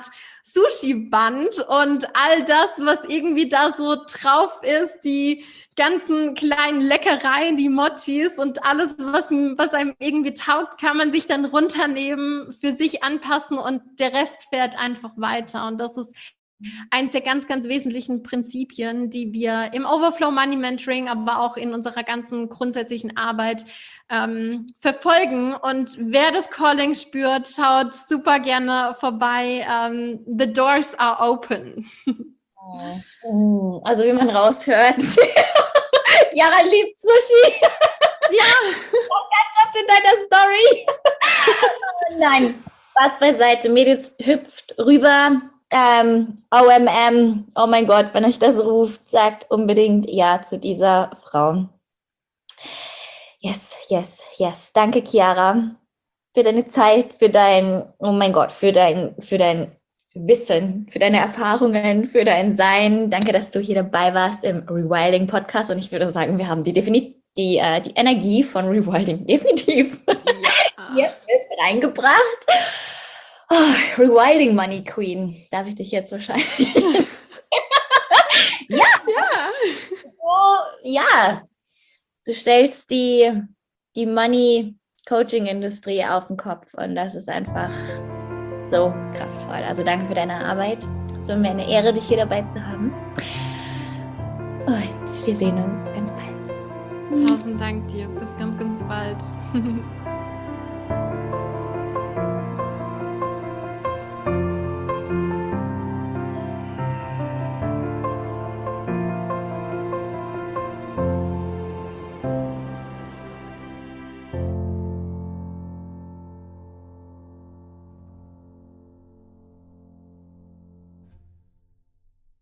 Sushi-Band und all das, was irgendwie da so drauf ist, die ganzen kleinen Leckereien, die Mochis und alles, was, was einem irgendwie taugt, kann man sich dann runternehmen, für sich anpassen und der Rest fährt einfach weiter. Und das ist eins der ganz, ganz wesentlichen Prinzipien, die wir im Overflow Money Mentoring, aber auch in unserer ganzen grundsätzlichen Arbeit ähm, verfolgen. Und wer das Calling spürt, schaut super gerne vorbei. Ähm, the doors are open. Also wie man raushört, Chiara liebt Sushi. Ja. Ganz oft in deiner Story. Nein, Spaß beiseite. Mädels, hüpft rüber. Ähm, O M M, oh mein Gott, wenn euch das ruft, sagt unbedingt ja zu dieser Frau. Yes, yes, yes. Danke, Chiara, für deine Zeit, für dein, oh mein Gott, für dein, für dein Wissen, für deine Erfahrungen, für dein Sein. Danke, dass du hier dabei warst im Rewilding Podcast. Und ich würde sagen, wir haben die definitiv die, äh, die Energie von Rewilding definitiv ja. hier mit reingebracht. Oh, Rewilding Money Queen. Darf ich dich jetzt wahrscheinlich? ja, ja. Oh, ja. Du stellst die, die Money Coaching Industrie auf den Kopf und das ist einfach so kraftvoll. Also danke für deine Arbeit. Es war mir eine Ehre, dich hier dabei zu haben. Und wir sehen uns ganz bald. Tausend Dank dir. Bis ganz, ganz bald.